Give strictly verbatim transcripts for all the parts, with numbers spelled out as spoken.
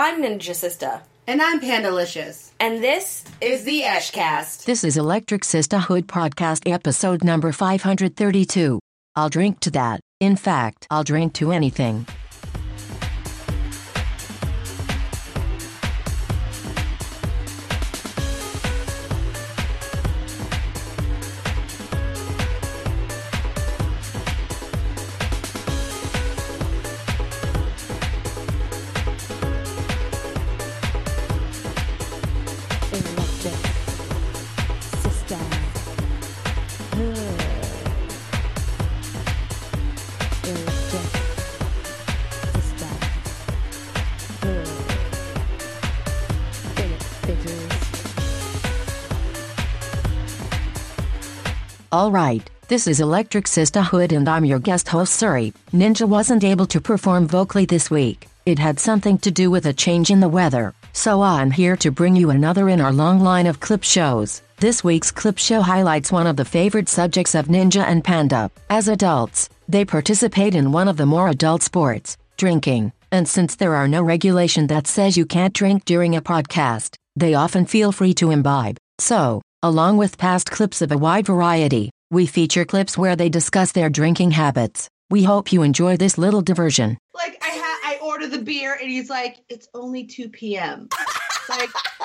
I'm Ninja Sista. And I'm Pandalicious. And this is the Eshcast. This is Electric Sisterhood Podcast episode number five hundred thirty-two. I'll drink to that. In fact, I'll drink to anything. Alright, this is Electric Sisterhood and I'm your guest host Suri. Ninja wasn't able to perform vocally this week. It had something to do with a change in the weather, so I'm here to bring you another in our long line of clip shows. This week's clip show highlights one of the favorite subjects of Ninja and Panda. As adults, they participate in one of the more adult sports, drinking, and since there are no regulation that says you can't drink during a podcast, they often feel free to imbibe. So, along with past clips of a wide variety, we feature clips where they discuss their drinking habits. We hope you enjoy this little diversion. Like, I ha- I order the beer, and he's like, it's only two p.m. Like,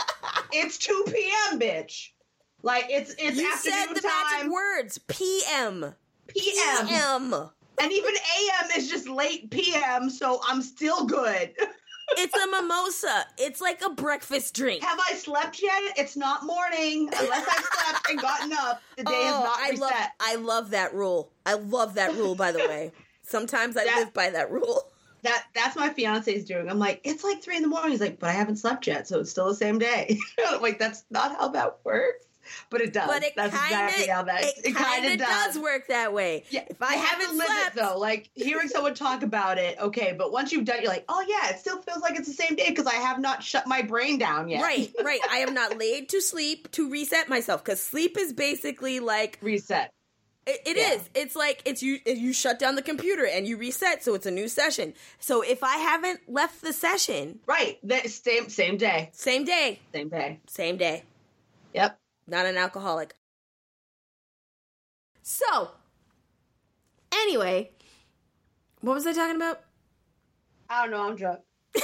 it's two p.m., bitch. Like, it's it's you afternoon said the time. magic words. P M. P M. P M. And even A M is just late P M, so I'm still good. It's a mimosa. It's like a breakfast drink. Have I slept yet? It's not morning. Unless I've slept and gotten up, the day oh, is not I reset. love, I love that rule. I love that rule, by the way. Sometimes I that, live by that rule. That That's my fiance's doing. I'm like, it's like three in the morning. He's like, but I haven't slept yet, so it's still the same day. I'm like, that's not how that works. But it does. But it That's kinda, exactly how that. It, It kind of does. does work that way. Yeah, if I you have haven't to live slept, it though. Like hearing someone talk about it, okay. But once you've done, you're like, oh yeah, it still feels like it's the same day because I have not shut my brain down yet. Right, right. I am not laid to sleep to reset myself because sleep is basically like reset. It, it yeah. is. It's like it's you. You shut down the computer and you reset, so it's a new session. So if I haven't left the session, right, the same same day, same day, same day, same day. Yep. Not an alcoholic. So, anyway, what was I talking about? I don't know. I'm drunk.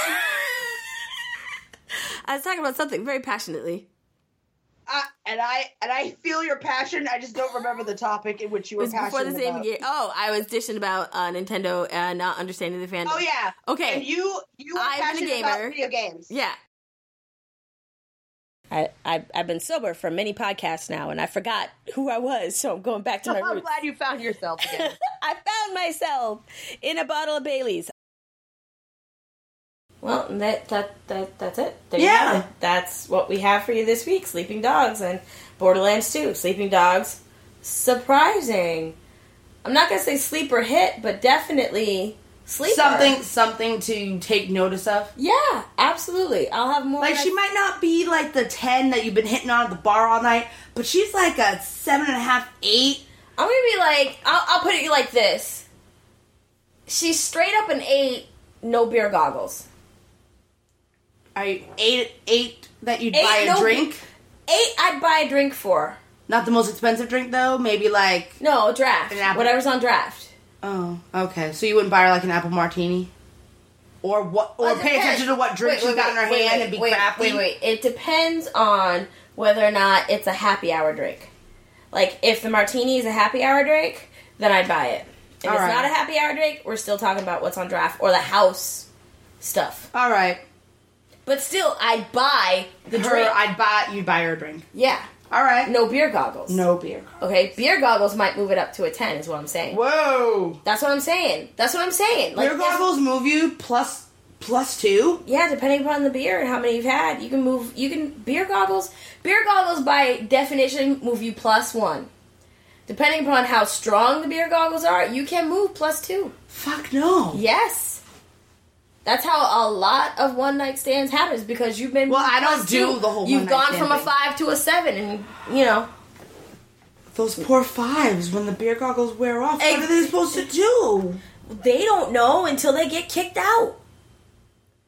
I was talking about something very passionately. Uh, and I and I feel your passion. I just don't remember the topic in which you were it was passionate before the same about. year. Oh, I was dishing about uh, Nintendo and not understanding the fandom. Oh yeah. Okay. And you you were I've passionate been a gamer. about video games. Yeah. I, I, I've been sober for many podcasts now, and I forgot who I was, so I'm going back to my I'm roots. glad you found yourself again. I found myself in a bottle of Bailey's. Well, that that, that that's it. There you Yeah. have it. That's what we have for you this week. Sleeping Dogs and Borderlands two. Sleeping Dogs, surprising. I'm not going to say sleeper hit, but definitely sleeper. Something, something to take notice of. Yeah, absolutely. I'll have more. Like, she might not be like the ten that you've been hitting on at the bar all night, but she's like a seven and a half, eight. I'm going to be like, I'll, I'll put it like this. She's straight up an eight, no beer goggles. Are you eight, eight that you'd Eight, buy a no, drink? Eight I'd buy a drink for. Not the most expensive drink, though? Maybe like... No, draft. An apple. Whatever's on draft. Oh, okay. So you wouldn't buy her like an apple martini? Or what? Or Well, it pay depends. attention to what drink Wait, she's wait, got in her wait, hand wait, and be wait, crafty? Wait, wait. It depends on whether or not it's a happy hour drink. Like, if the martini is a happy hour drink, then I'd buy it. If All it's right. not a happy hour drink, we're still talking about what's on draft or the house stuff. All right. But still, I'd buy the her, drink. I'd buy, you'd buy her a drink. Yeah. All right. No beer goggles. No beer. Okay, beer goggles might move it up to a ten, is what I'm saying. Whoa. That's what I'm saying. That's what I'm saying. Like, Beer goggles move you plus plus two? Yeah, depending upon the beer and how many you've had, you can move. You can beer goggles. Beer goggles, by definition, move you plus one. Depending upon how strong the beer goggles are, you can move plus two. Fuck no. Yes. That's how a lot of one night stands happens because you've been. Well, I don't plus do two. the whole You've one-night gone stand from a thing. five to a seven, and you know. Those poor fives, when the beer goggles wear off, Hey, what are they supposed to do? They don't know until they get kicked out.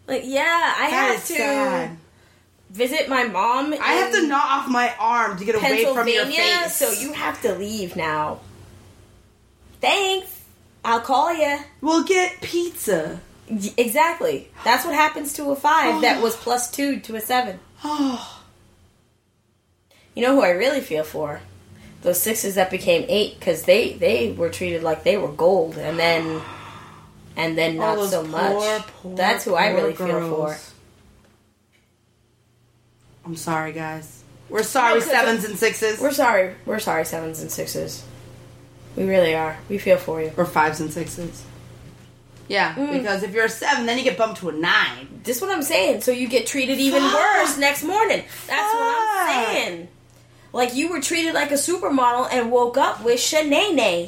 Like, yeah, I That have is to sad. visit my mom. I have to knock off my arm to get away from your Pennsylvania, face. so you have to leave now. Thanks. I'll call you. We'll get pizza. Exactly. That's what happens to a five that was plus two to a seven. Oh. You know who I really feel for? Those sixes that became eight, because they, they were treated like they were gold, and then and then not those so poor, much. poor, That's who I poor really feel girls. for. I'm sorry, guys. We're sorry, No, 'cause sevens and sixes. We're sorry. We're sorry, sevens and sixes. We really are. We feel for you. Or fives and sixes. Yeah, Mm. because if you're a seven, then you get bumped to a nine. This is what I'm saying. So you get treated even Fuck. worse next morning. That's what I'm Fuck. saying. Like you were treated like a supermodel and woke up with Shanae.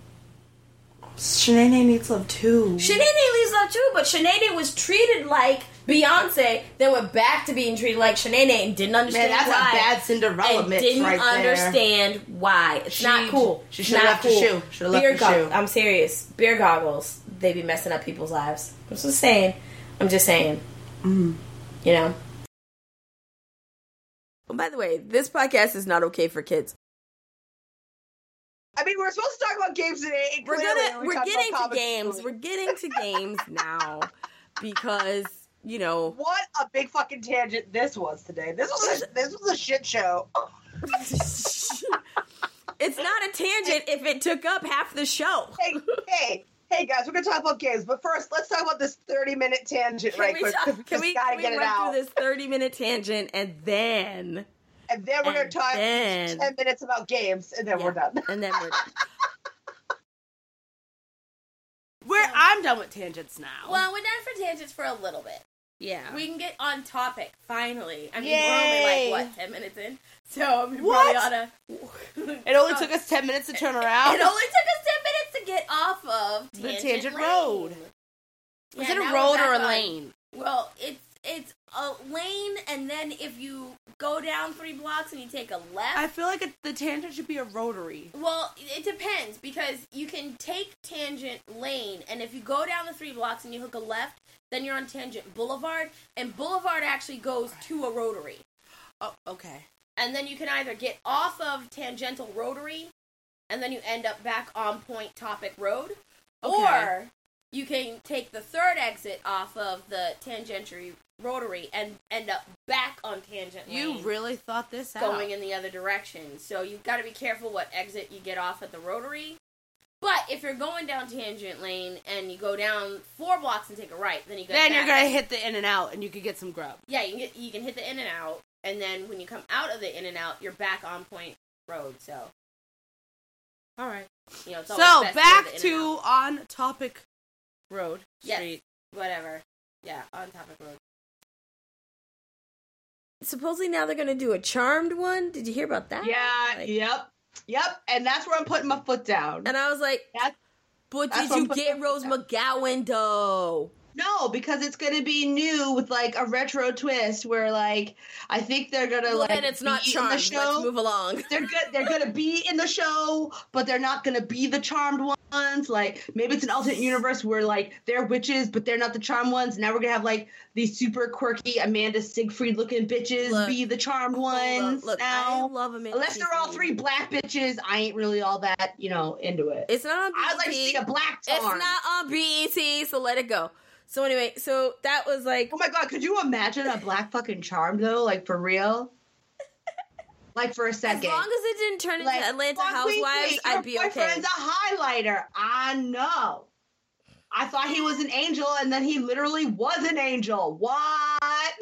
Shanae needs love too. Shanae leaves love too, but Shanae was treated like Beyonce, then went back to being treated like Shanae and didn't Man, understand that's why. a bad Cinderella and mix didn't right there. understand why. It's She- not cool. she It's should've not left her cool. shoe. Should've left Beer her goggles. shoe. I'm serious. Beer goggles. They be messing up people's lives. I'm just saying. I'm just saying. Mm. You know? Oh, by the way, this podcast is not okay for kids. I mean, we're supposed to talk about games today. and We're clearly gonna we we're talked getting about to comic games. books. We're getting to games now because, you know, What a big fucking tangent this was today. This was a, this was a shit show. it's not a tangent if it took up half the show. Hey, hey, hey, guys, we're gonna talk about games, but first, let's talk about this thirty-minute tangent Can right we quick. talk- 'cause can just we, gotta can we get it run out, through this thirty-minute tangent and then and then we're gonna and talk then- ten minutes about games, and then yeah, we're done. and then we're done. We're, I'm done with tangents now. Well, we're done for tangents for a little bit. yeah. We can get on topic finally. I mean, Yay. we're only like what ten minutes in, so we What? probably oughta. It only took us ten minutes to turn around. It only took us ten minutes to get off of The tangent, tangent lane. road. Yeah, Is it a now road we're or a back on- lane? Well, it's it's a lane, and then if you go down three blocks and you take a left. I feel like a, the tangent should be a rotary. Well, it depends, because you can take Tangent Lane, and if you go down the three blocks and you hook a left, then you're on Tangent Boulevard, and Boulevard actually goes to a rotary. Oh, okay. And then you can either get off of Tangential Rotary, and then you end up back on Point Topic Road, Okay. or you can take the third exit off of the Tangential Rotary and end up back on Tangent Lane. You really thought this out. Going in the other direction. So you've got to be careful what exit you get off at the rotary. But if you're going down Tangent Lane and you go down four blocks and take a right, then you go Then back. you're gonna hit the in and out, and you could get some grub. Yeah, you can get you can hit the in and out, and then when you come out of the in and out, you're back on Point Road. So, All right. you know, it's So always best to go back the in and to out. on topic road Yes. street. Whatever. Yeah, on Topic Road. Supposedly now they're gonna do a Charmed one. Did you hear about that? Yeah, Like- yep, yep, and that's where I'm putting my foot down. And I was like, That's- but that's did what you I'm putting get my Rose foot McGowan though? No, because it's gonna be new with like a retro twist where like I think they're gonna Well, like then it's not be in Charmed. the Let's show. move along. They're good. They're gonna be in the show, but they're not gonna be the charmed ones. Like maybe it's an alternate universe where like they're witches, but they're not the charmed ones. Now we're gonna have like these super quirky Amanda Siegfried looking bitches Look, be the charmed Hold on. ones. Look, now, I love Amanda unless they're all Seyfried. three black bitches, I ain't really all that you know into it. It's not on B E T. I'd like to see a black charm. It's not on B E T, so let it go. So anyway, so that was like, Oh my god, could you imagine a black fucking charm though? Like for real? Like for a as second. long as it didn't turn into Like, Atlanta fuck, wait, Housewives, wait, I'd be your okay. boyfriend's a highlighter. I know. I thought he was an angel, and then he literally was an angel. What?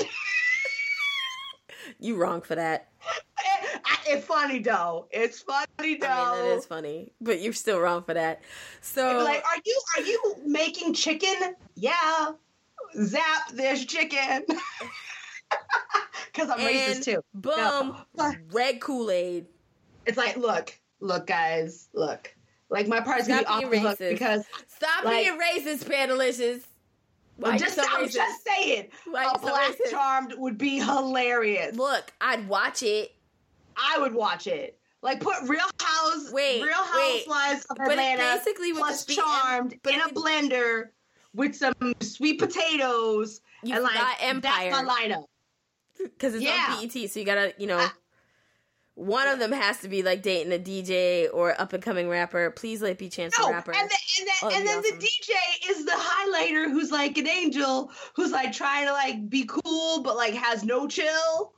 You wrong for that. it, it's funny though. It's funny though. I mean, it is funny, but you're still wrong for that. So Like, are you are you making chicken? Yeah. Zap, there's chicken. Because I'm and racist too. boom, No. red Kool-Aid. It's like, look, look, guys, look. Like my part's gonna be Stop off being the hook racist. because Stop Like- being racist, Pandelicious. Why I'm you just, so I'm racist? just saying, Why you a so black racist? charmed would be hilarious. Look, I'd watch it. I would watch it. Like put Real House, Wait, Real wait. Housewives of But it Atlanta basically would plus just be- Charmed but in it a would- blender with some sweet potatoes You and, like, forgot Empire. That's my lineup. Because it's Yeah. on B E T, so you gotta, you know, Uh, one of them has to be like dating a D J or up and coming rapper. Please let be Chance the No, Rapper. and, the, and, the, Oh, and then awesome. the D J is the highlighter who's like an angel who's like trying to like be cool but like has no chill.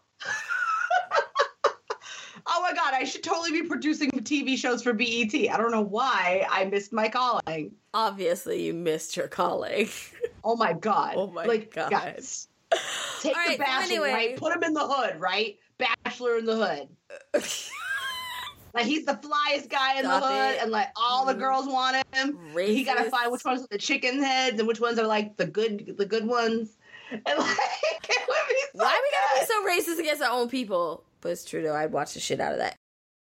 Oh my god, I should totally be producing T V shows for B E T. I don't know why I missed my calling. Obviously, you missed your calling. Oh my god. Oh my like, God. Guys, take All the right, so bachelor, anyway. right? Put him in the hood, right? Bachelor in the hood. Like he's the flyest guy in Stop the hood, it. and like all the girls want him. He gotta Racist. find which ones are the chicken heads and which ones are like the good, the good ones. And like, it would be so Why we gotta be good. so racist against our own people? But it's true though. I'd watch the shit out of that.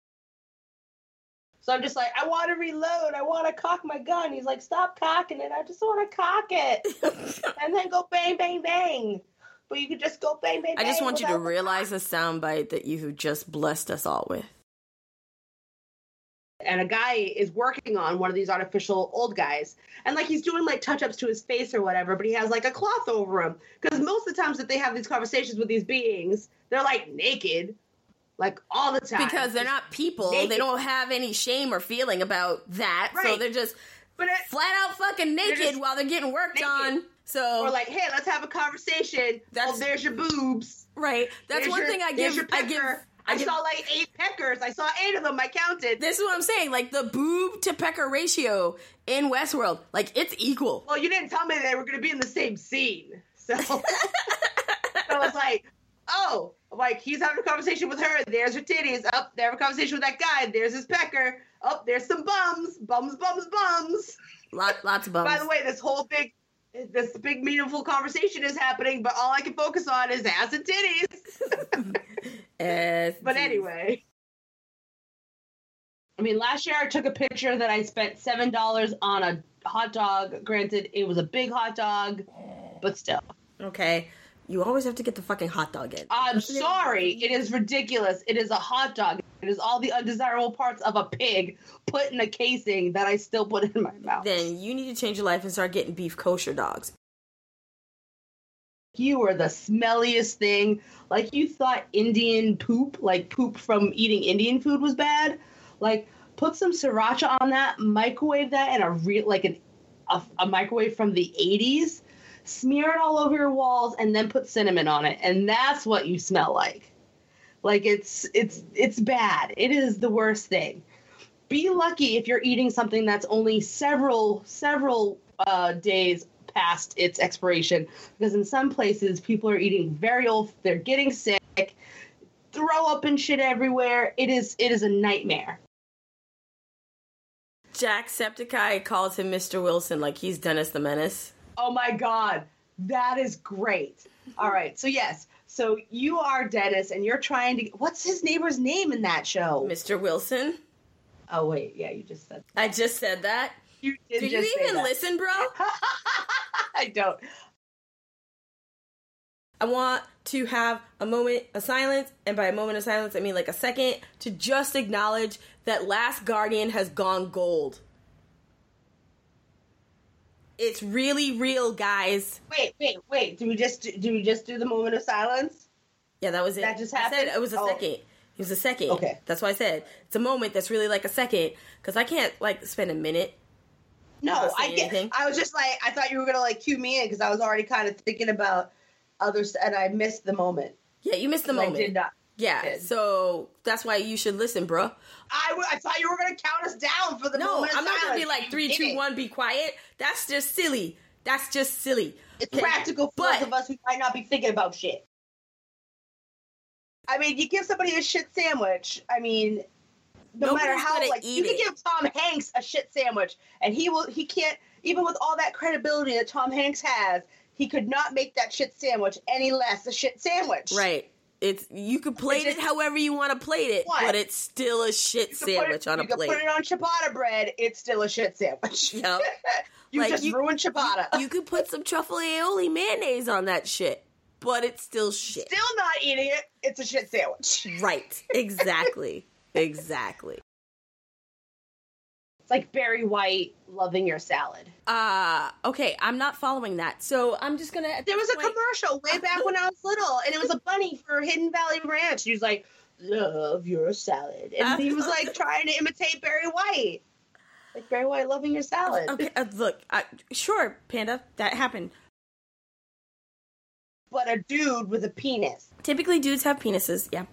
So I'm just like, I want to reload. I want to cock my gun. He's like, stop cocking it. I just want to cock it, and then go bang, bang, bang. But you could just go bang, bang, I just bang want you to without the realize the soundbite that you just blessed us all with. and a guy is working on one of these artificial old guys, and like he's doing like touch-ups to his face or whatever, but he has like a cloth over him because most of the times that they have these conversations with these beings, they're like naked, like all the time Because they're not people. Naked. They don't have any shame or feeling about that. So Right. they're just But it, flat out fucking naked just while they're getting worked naked. on. So or like, hey, let's have a conversation. That's- Oh, there's your boobs. right. That's There's one your- thing I there's give your I pecker. give I, I give saw like eight peckers. I saw eight of them. I counted. This is what I'm saying. Like the boob to pecker ratio in Westworld, like it's equal. Well, you didn't tell me they were going to be in the same scene. So, so I was like, oh, like he's having a conversation with her. There's her titties. Up, they have a conversation with that guy. There's his pecker. Up, there's some bums. Bums, bums, bums. Lot, lots of bums. By the way, this whole big, this big meaningful conversation is happening, but all I can focus on is ass and titties. Yes, But geez. anyway. I mean, last year I took a picture that I spent seven dollars on a hot dog. Granted, it was a big hot dog, but still. Okay. You always have to get the fucking hot dog in. I'm sorry. It is ridiculous. It is a hot dog. It is all the undesirable parts of a pig put in a casing that I still put in my mouth. Then you need to change your life and start getting beef kosher dogs. You were the smelliest thing. Like you thought Indian poop, like poop from eating Indian food, was bad. Like put some sriracha on that, microwave that in a real like an a, a microwave from the eighties. Smear it all over your walls, and then put cinnamon on it, and that's what you smell like. Like it's it's it's bad. It is the worst thing. Be lucky if you're eating something that's only several several uh, days past its expiration, because in some places people are eating very old. They're getting sick, throw up and shit everywhere. It is it is a nightmare. Jacksepticeye calls him Mister Wilson like he's Dennis the Menace. Oh my god, that is great. All right, so yes, so you are Dennis, and you're trying to. What's his neighbor's name in that show? Mister Wilson? Oh wait, yeah, you just said. I just said that. You did Do you just say even that. listen, bro? I don't. I want to have a moment of silence, and by a moment of silence, I mean like a second, to just acknowledge that Last Guardian has gone gold. It's really real, guys. Wait, wait, wait. Do we just do, do we just do the moment of silence? Yeah, that was it. That just I said happened? it was a Oh. second. It was a second. Okay. That's why I said it's a moment that's really like a second, because I can't like spend a minute. No, Not I saying get. anything. I was just like, I thought you were gonna like cue me in because I was already kind of thinking about others, and I missed the moment. Yeah, you missed the I moment. did not. Yeah, did. so that's why you should listen, bro. I, w- I thought you were gonna count us down for the No, moment of I'm not gonna be silence. like three, You two, didn't. one, be quiet. That's just silly. That's just silly. It's Okay, practical for but- those of us who might not be thinking about shit. I mean, you give somebody a shit sandwich. I mean, no Nobody's matter how, gonna like, eat you can it. give Tom Hanks a shit sandwich, and he will. He can't, even with all that credibility that Tom Hanks has, he could not make that shit sandwich any less a shit sandwich. Right. It's you could plate It's it just- however you want to plate it, What? but it's still a shit You can put sandwich it- on a you can plate. put it on ciabatta bread. It's still a shit sandwich. Yup. you Like, just you- ruined ciabatta. You could put some truffle aioli mayonnaise on that shit, but it's still shit. Still not eating it. It's a shit sandwich. Right. Exactly. Exactly. It's like Barry White loving your salad. Uh, okay, I'm not following that. So I'm just going to... There was a point, commercial way back when I was little, and it was a bunny for Hidden Valley Ranch. He was like, love your salad. And he was like trying to imitate Barry White. Like Barry White loving your salad. Okay, uh, look, uh, sure, Panda, that happened. But a dude with a penis. Typically dudes have penises, yeah.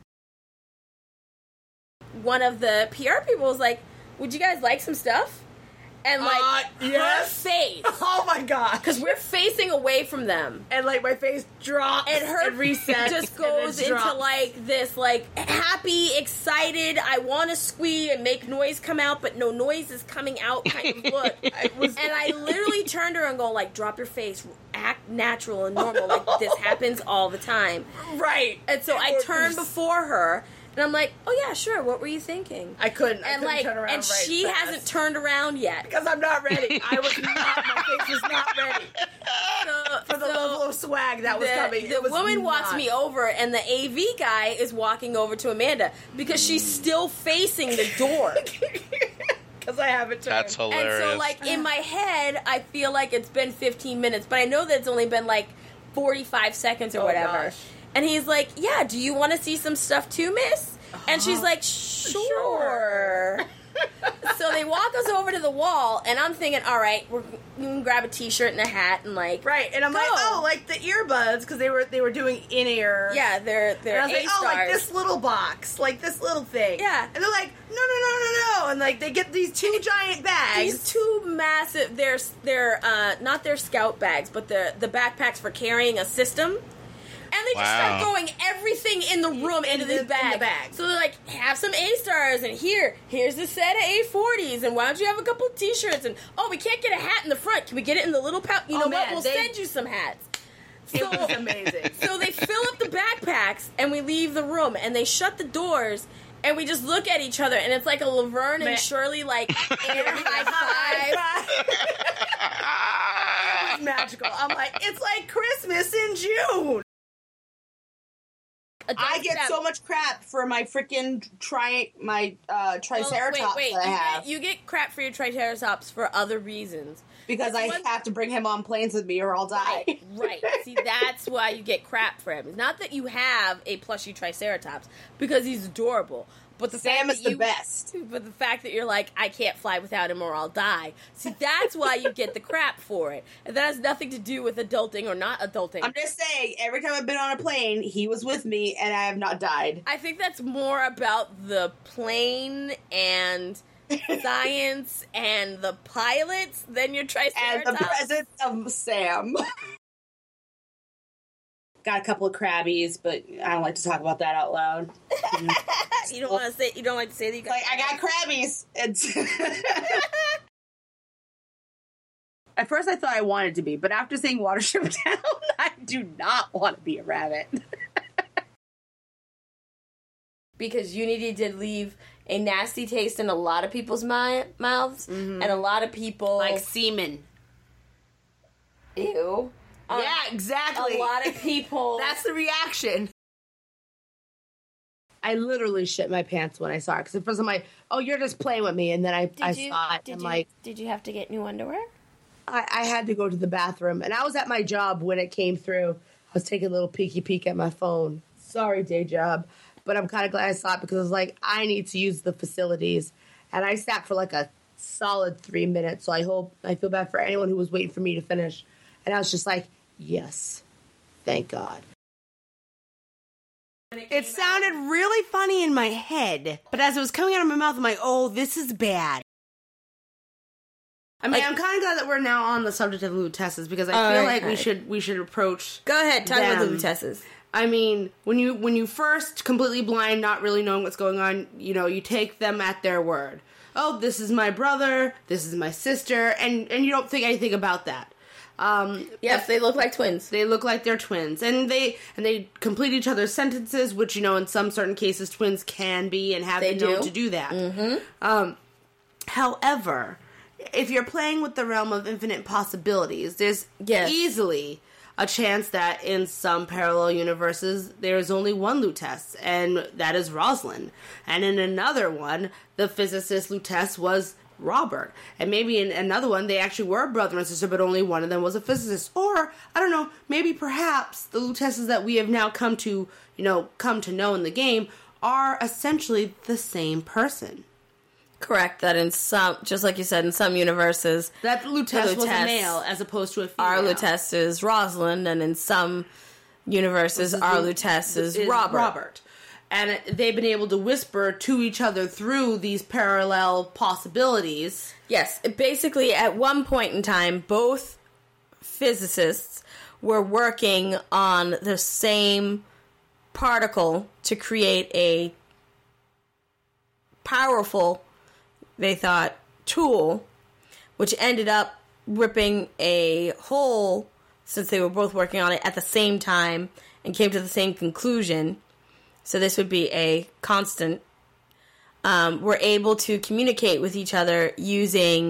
One of the P R people was like, would you guys like some stuff? And like, Uh, yes. her face. Oh my god. Because we're facing away from them. And like my face drops And her and resets just and then goes into drops. like this like happy, excited, I want to squee and make noise come out, but no noise is coming out kind of look. I was, and I literally turned her and go like, drop your face, act natural and normal. Like this happens all the time. Right. And so I turned before her. And I'm like, oh yeah, sure. What were you thinking? I couldn't. I and couldn't like, turn around and right she fast. hasn't turned around yet Because I'm not ready. I was not. My face was not ready So, for the so level of swag that was the, coming. The It was woman walks not. me over, and the A V guy is walking over to Amanda because she's still facing the door. Because I haven't turned. That's hilarious. And so, like in my head, I feel like it's been fifteen minutes, but I know that it's only been like forty-five seconds or Oh, whatever. gosh. And he's like, "Yeah, do you want to see some stuff too, Miss?" And she's like, sure. So they walk us over to the wall, and I'm thinking, all right, we're, we can grab a T-shirt and a hat, and like, Right, and I'm go. like, oh, like the earbuds, because they were they were doing in ear. yeah, they're they're And I was A like, oh, like stars. this little box, like this little thing. Yeah. And they're like, no, no, no, no, no, and like they get these two giant bags. These two massive, they're they're uh, not their scout bags, but the the backpacks for carrying a system. And they just Wow. start throwing everything in the room In into the- this in bag. the bag. So they're like, have some A stars, and here, here's a set of A forties, and why don't you have a couple of T-shirts? And oh, we can't get a hat in the front. Can we get it in the little pouch? You Oh, know man, what? We'll they- send you some hats. It So, was amazing. so they fill up the backpacks, and we leave the room, and they shut the doors. And we just look at each other, and it's like a Laverne Man. and Shirley, like, air high five. It was magical. I'm like, it's like Christmas in June. I get Adult so much crap for my freaking tri my uh, Well, triceratops wait, wait. that I you have Get, you get crap for your triceratops for other reasons. because I one- have to bring him on planes with me or I'll die. Right, right. See, that's why you get crap for him. It's not that you have a plushy triceratops, because he's adorable. But the Sam fact is that the you, best. But the fact that you're like, I can't fly without him or I'll die. See, that's why you get the crap for it. And that has nothing to do with adulting or not adulting. I'm just saying, every time I've been on a plane, he was with me and I have not died. I think that's more about the plane and science and the pilots than your And triceratops. the presence of Sam. Got a couple of crabbies, but I don't like to talk about that out loud. You don't want to say. You don't like to say that you got. Like, I got crabbies. It's At first, I thought I wanted to be, but after seeing Watership Down, I do not want to be a rabbit. Because Unity did leave a nasty taste in a lot of people's mi- mouths, and a lot of people Like semen. ew. Um, Yeah, exactly. a lot of people. That's the reaction. I literally shit my pants when I saw it because at first I'm like, "Oh, you're just playing with me," and then I, I you, saw it. Did I'm you, like, did you have to get new underwear? I, I had to go to the bathroom, and I was at my job when it came through. I was taking a little peeky peek at my phone. Sorry, day job, but I'm kind of glad I saw it because I was like, I need to use the facilities, and I sat for like a solid three minutes. So I hope I feel bad for anyone who was waiting for me to finish, and I was just like, yes, thank God. It sounded really funny in my head, but as it was coming out of my mouth, I'm like, oh, this is bad. I mean, Like- I'm kind of glad that we're now on the subject of Lutesses because I feel Alright, like we alright. should we should approach. Go ahead, talk about the Them. Lutesses. I mean, when you when you first completely blind, not really knowing what's going on, you know, you take them at their word. Oh, this is my brother, this is my sister, and and you don't think anything about that. Um, Yes, they look like twins. They look like they're twins, and they and they complete each other's sentences, which you know in some certain cases twins can be and have They been known do. to do that. Mm-hmm. Um, however, if you're playing with the realm of infinite possibilities, there's Yes. easily a chance that in some parallel universes there is only one Lutece, and that is Rosalind. And in another one, the physicist Lutece was Robert. And maybe in another one, they actually were brother and sister, but only one of them was a physicist. Or, I don't know, maybe perhaps the Lutesses that we have now come to, you know, come to know in the game are essentially the same person. Correct, that in some, just like you said, in some universes... That Lutess was a male as opposed to a female. Our Lutess is Rosalind, and in some universes, our Lutess is, is Robert. Robert. And they've been able to whisper to each other through these parallel possibilities. Yes, basically at one point in time, both physicists were working on the same particle to create a powerful, they thought, tool, which ended up ripping a hole, since they were both working on it at the same time and came to the same conclusion. So this would be a constant. Um, we're able to communicate with each other using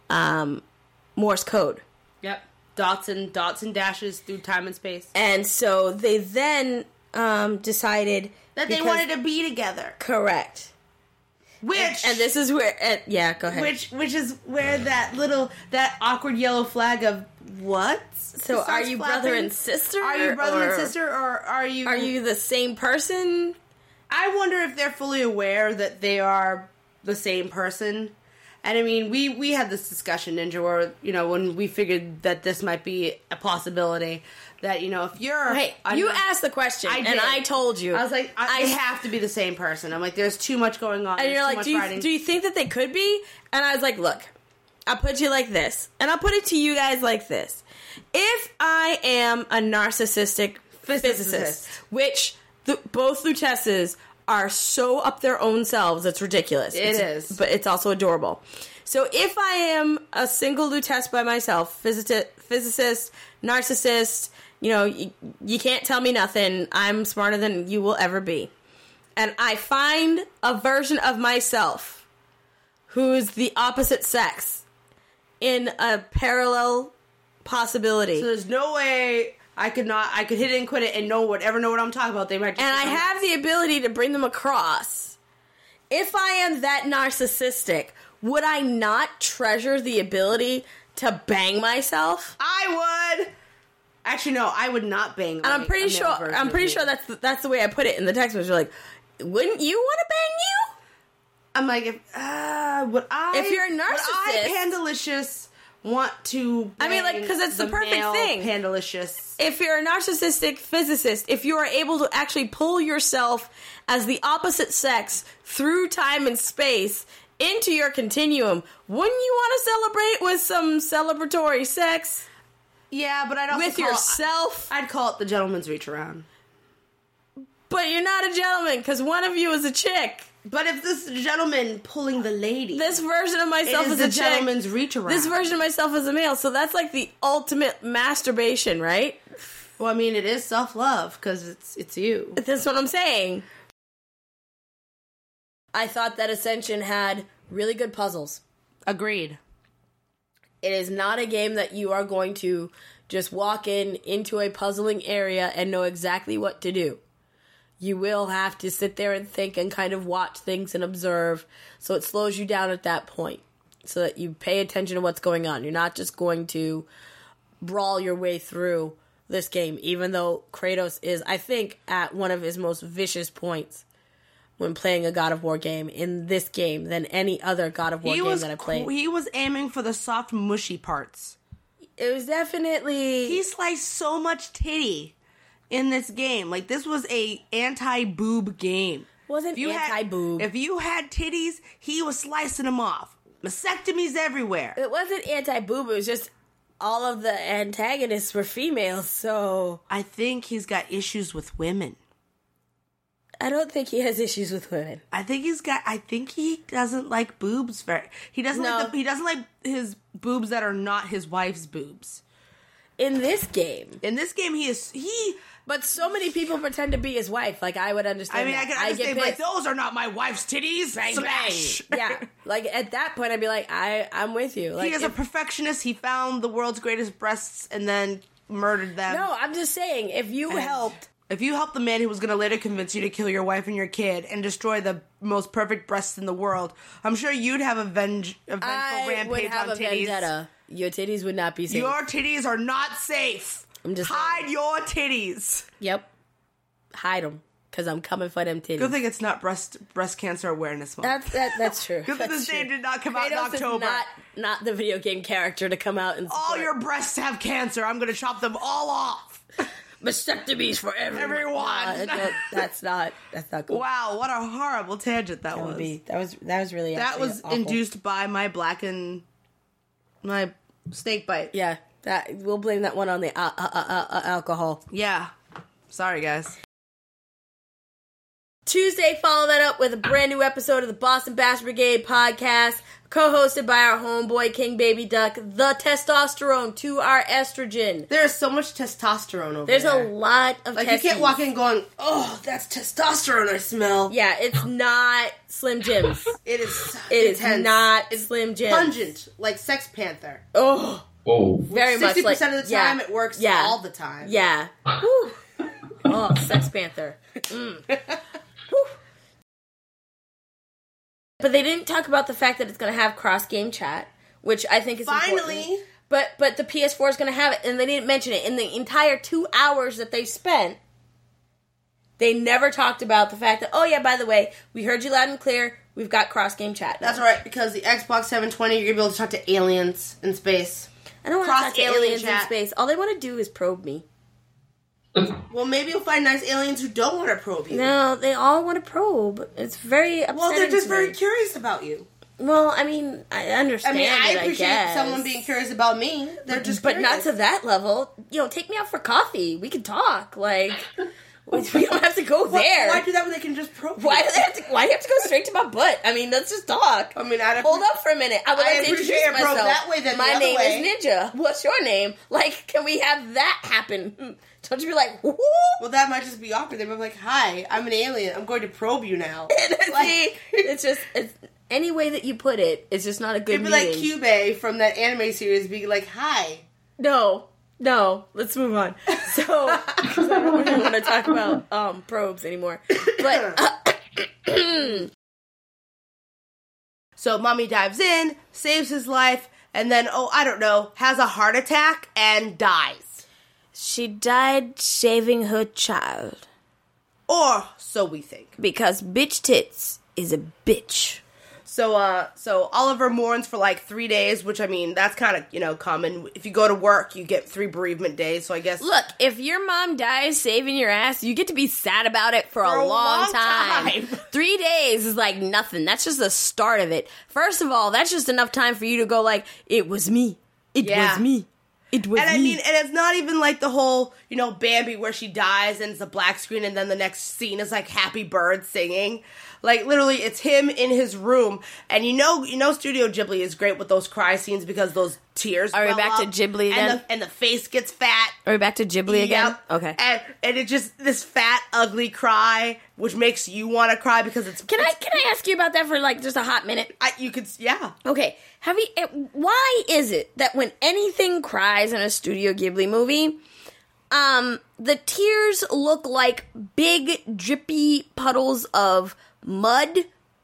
um, Morse code. Yep. Dots and dots and dashes through time and space. And so they then um, decided that they wanted to be together. Correct. Which and, and this is where and, yeah, go ahead. Which which is where that little that awkward yellow flag of what? So are you flapping? Brother and sister? Are you brother or, and sister, or are you are you the same person? I wonder if they're fully aware that they are the same person. And I mean, we we had this discussion, Ninja, where, you know, when we figured that this might be a possibility, that, you know, if you're... Hey, you not, asked the question, I and I told you. I was like, I, I they have to be the same person. I'm like, there's too much going on. And there's you're too like, do you, writing. do you think that they could be? And I was like, look, I'll put you like this. And I'll put it to you guys like this. If I am a narcissistic physicist, physicist which the, both Lutesses are so up their own selves, it's ridiculous. It it's, is. But it's also adorable. So if I am a single Lutess by myself, physicist, physicist narcissist, you know, you, you can't tell me nothing, I'm smarter than you will ever be, and I find a version of myself who's the opposite sex in a parallel possibility. So there's no way I could not, I could hit it and quit it and no one ever know what I'm talking about. They might just and I have the ability to bring them across. If I am that narcissistic, would I not treasure the ability to bang myself? I would. Actually, no, I would not bang. And I'm pretty sure. I'm pretty sure that's the, that's the way I put it in the text. Was you're like, wouldn't you want to bang you? I'm like, if uh, would I? If you're a narcissist, would I, Pandalicious, want to? I mean, like, because it's the, the perfect male thing. Pandalicious. If you're a narcissistic physicist, if you are able to actually pull yourself as the opposite sex through time and space into your continuum, wouldn't you want to celebrate with some celebratory sex? Yeah, but I'd also with call yourself. It, I'd call it the gentleman's reach around. But you're not a gentleman because one of you is a chick. But if this gentleman pulling the lady, this version of myself is is a a gentleman's chick, reach around. This version of myself is a male, so that's like the ultimate masturbation, right? Well, I mean, it is self love because it's it's you. That's what I'm saying. I thought that Ascension had really good puzzles. Agreed. It is not a game that you are going to just walk in into a puzzling area and know exactly what to do. You will have to sit there and think and kind of watch things and observe, so it slows you down at that point, so that you pay attention to what's going on. You're not just going to brawl your way through this game, even though Kratos is, I think, at one of his most vicious points when playing a God of War game in this game than any other God of War he game was, that I played. He was aiming for the soft, mushy parts. It was definitely... He sliced so much titty in this game. Like, this was a anti-boob game. Wasn't anti-boob. Had, if you had titties, he was slicing them off. Mastectomies everywhere. It wasn't anti-boob, it was just all of the antagonists were females, so... I think he's got issues with women. I don't think he has issues with women. I think he's got. I think he doesn't like boobs very. He doesn't no. like. The, he doesn't like his boobs that are not his wife's boobs. In this game, in this game, he is he. But so many people pretend to be his wife. Like, I would understand. I mean, that. I can understand. I but those are not my wife's titties. Bang, Smash. Bang. Yeah. Like at that point, I'd be like, I, I'm with you. Like, he is if, a perfectionist. He found the world's greatest breasts and then murdered them. No, I'm just saying, if you and, helped If you help the man who was going to later convince you to kill your wife and your kid and destroy the most perfect breasts in the world, I'm sure you'd have a, venge- a vengeful I rampage would have on a titties. vendetta. Your titties would not be safe. Your titties are not safe. I'm just Hide saying. your titties. Yep. Hide them. Because I'm coming for them titties. Good thing it's not breast breast cancer awareness month. That's that, that's true. Good thing That's this true. name did not come out in Kratos October. Is not, not the video game character to come out and support. All your breasts have cancer. I'm going to chop them all off. Mastectomies for everyone. Everyone. Nah, that- that's not. That's not cool. Wow, what a horrible tangent that, That was. would be. That was. That was really. That actually was awful. induced by my black and my snake bite. Yeah. That we'll blame that one on the uh, uh, uh, uh, alcohol. Yeah. Sorry, guys. Tuesday, follow that up with a brand new episode of the Boston Bash Brigade podcast, co-hosted by our homeboy King Baby Duck, the testosterone to our estrogen. There's so much testosterone over There's there. a lot of Like, testes. you can't walk in going, oh, that's testosterone I smell. Yeah, it's not Slim Jims. It is It is intense. not It's Slim Jims. pungent, like Sex Panther. Oh, Oh, very much sixty like percent of the yeah, time, it works yeah, all the time. Yeah. Whew. Oh, Sex Panther. Mm. Whew. But they didn't talk about the fact that it's going to have cross game chat, which I think is Finally. important. But but the P S four is going to have it, and they didn't mention it in the entire two hours that they spent. They never talked about the fact that, oh yeah, by the way, we heard you loud and clear. We've got cross game chat now. That's right, because the Xbox seven twenty, you're going to be able to talk to aliens in space. I don't want to cross talk to alien aliens in chat. space. All they want to do is probe me. Well, maybe you'll find nice aliens who don't want to probe you. No, they all want to probe. It's very upsetting. Well, they're just to me. very curious about you. Well, I mean, I I understand mean, I it, appreciate I guess. someone being curious about me. They're just but not curious. to that level. You know, take me out for coffee. We can talk. Like, we don't have to go Why- there. Why do that when they can just probe Why you? do they have to? Why do you have to go straight to my butt? I mean, let's just talk. I mean, I'd Hold up for a minute. I would I like to appreciate introduce a probe myself. that way than the my other name way. is Ninja. What's your name? Like, can we have that happen? Hmm. Don't you be like, whoo? Well, that might just be awkward. They'd be like, hi, I'm an alien. I'm going to probe you now. See, it's just it's, any way that you put it, it's just not a good It'd be meaning. like Cube from that anime series being like, hi. No, no. Let's move on. So, because I don't really want to talk about um, probes anymore. But uh, So mommy dives in, saves his life, and then, oh, I don't know, has a heart attack and dies. she died saving her child Or so we think. because bitch tits is a bitch. So, uh, so Oliver mourns for like three days, which I mean, that's kind of, you know, common. If you go to work, you get three bereavement days, so I guess. Look, if your mom dies saving your ass, you get to be sad about it for, For a, a long, long time. time. Three days is like nothing. That's just the start of it. First of all, that's just enough time for you to go like, it was me. It Yeah. was me. It was And I me. mean, and it's not even like the whole, you know, Bambi where she dies and it's a black screen and then the next scene is like Happy Bird singing. Like, literally, it's him in his room. And you know, you know, Studio Ghibli is great with those cry scenes because those tears Are we well back to up, Ghibli and again? the, and the face gets fat. Are we back to Ghibli again? Yep. Okay. And and it just this fat, ugly cry, which makes you want to cry because it's Can I it's- can I ask you about that for like just a hot minute? I, you could yeah. Okay, have you? eh, Why is it that when anything cries in a Studio Ghibli movie, um, the tears look like big drippy puddles of mud,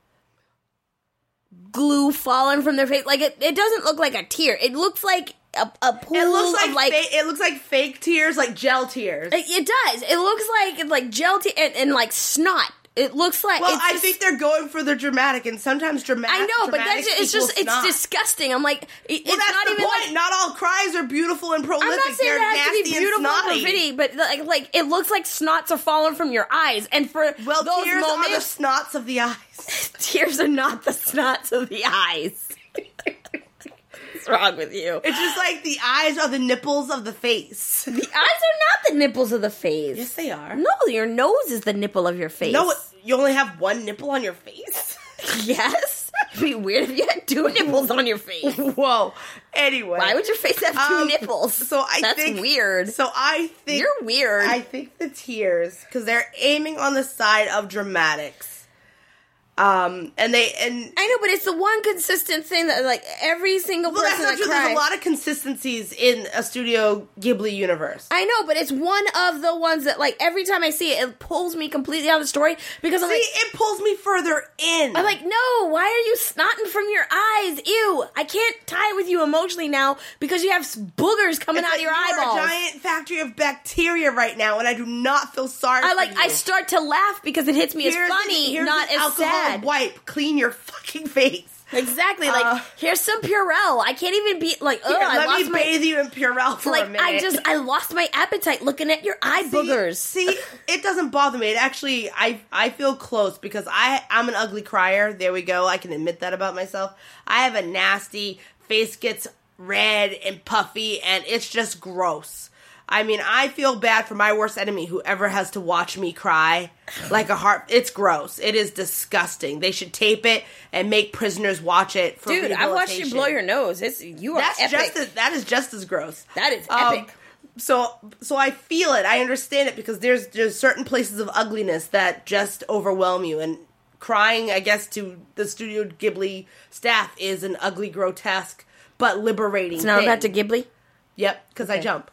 glue falling from their face? Like it, it doesn't look like a tear. It looks like a, a pool It looks like, of like. fa- it looks like fake tears, like gel tears. it, it does. It looks like like gel te- and, and like snot. It looks like. Well, it's I just- think they're going for the dramatic, and sometimes dramatic. I know, but that's just, it's just it's disgusting. I'm like, it, Well, it's that's not the even point. like. Not all cries are beautiful and prolific. I'm not saying they're that has to nasty be beautiful and or snotty. pretty, but like, like it looks like snots are falling from your eyes, and for Well, those tears are the moments, snots of the eyes. tears are not the snots of the eyes. What's wrong with you? It's just like the eyes are the nipples of the face. The eyes are not the nipples of the face. Yes, they are. No, your nose is the nipple of your face. No, you only have one nipple on your face. Yes. It'd be weird if you had two nipples on your face. Whoa. Anyway, Why would your face have two Um, nipples? So I That's think weird. So I think You're weird. I think the tears because they're aiming on the side of dramatics. Um, and they, and... I know, but it's the one consistent thing that, like, every single Well, person that's not that true. cries. There's a lot of consistencies in a Studio Ghibli universe. I know, but it's one of the ones that, like, every time I see it, it pulls me completely out of the story because I'm See, like... it pulls me further in. I'm like, no, why are you snotting from your eyes? Ew, I can't tie it with you emotionally now because you have boogers coming It's out like of your you're eyeballs. a giant factory of bacteria right now, and I do not feel sorry I for like, you. I start to laugh because it hits me Here's as funny, the, here's not the as alcohol sad. wipe. Clean your fucking face. Exactly, like, Uh, here's some Purell. I can't even be, like, ugh, Here, I let lost me my... bathe you in Purell for like, a minute. I just, I lost my appetite looking at your eye See- boogers. See, it doesn't bother me. It actually, I I feel close because I I'm an ugly crier. There we go. I can admit that about myself. I have a nasty face, gets red and puffy, and it's just gross. I mean, I feel bad for my worst enemy, whoever has to watch me cry like a heart. It's gross. It is disgusting. They should tape it and make prisoners watch it for Dude, I watched you rehabilitation. blow your nose. It's, you are That's epic. just as, that is just as gross. That is Um, epic. so so I feel it. I understand it because there's there's certain places of ugliness that just overwhelm you, and crying, I guess, to the Studio Ghibli staff is an ugly, grotesque but liberating. It's now thing. back to Ghibli? Yep, because I Okay. jump.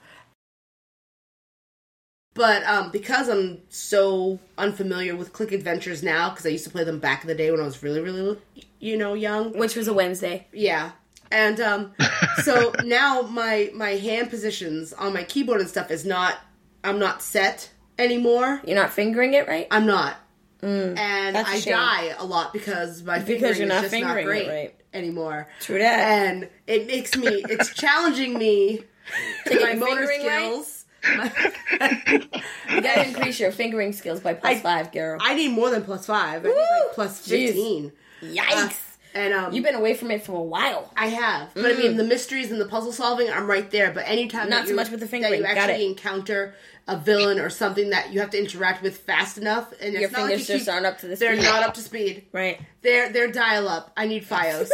But um, because I'm so unfamiliar with Click Adventures now, because I used to play them back in the day when I was really, really, you know, young. Which was a Wednesday. Yeah. And um, so now my my hand positions on my keyboard and stuff is not, I'm not set anymore. You're not fingering it right? I'm not. and that's a I shame. die a lot because my Because fingering you're is not just fingering not it great right. anymore. True that. And it makes me, it's challenging me in my your motor fingering right? skills. You gotta increase your fingering skills by plus I- five, girl. I need more than plus five. I need Woo! like plus Jeez. fifteen. Yikes! Uh, and um, You've been away from it for a while. I have, but I mean the mysteries and the puzzle solving, I'm right there. But anytime Not that so you, much with the that fingering. you Got actually it. encounter a villain or something that you have to interact with fast enough, and Your it's not like fingers you just keep- aren't up to the They're speed. not up to speed. Right. They're they're dial up. I need FiOS.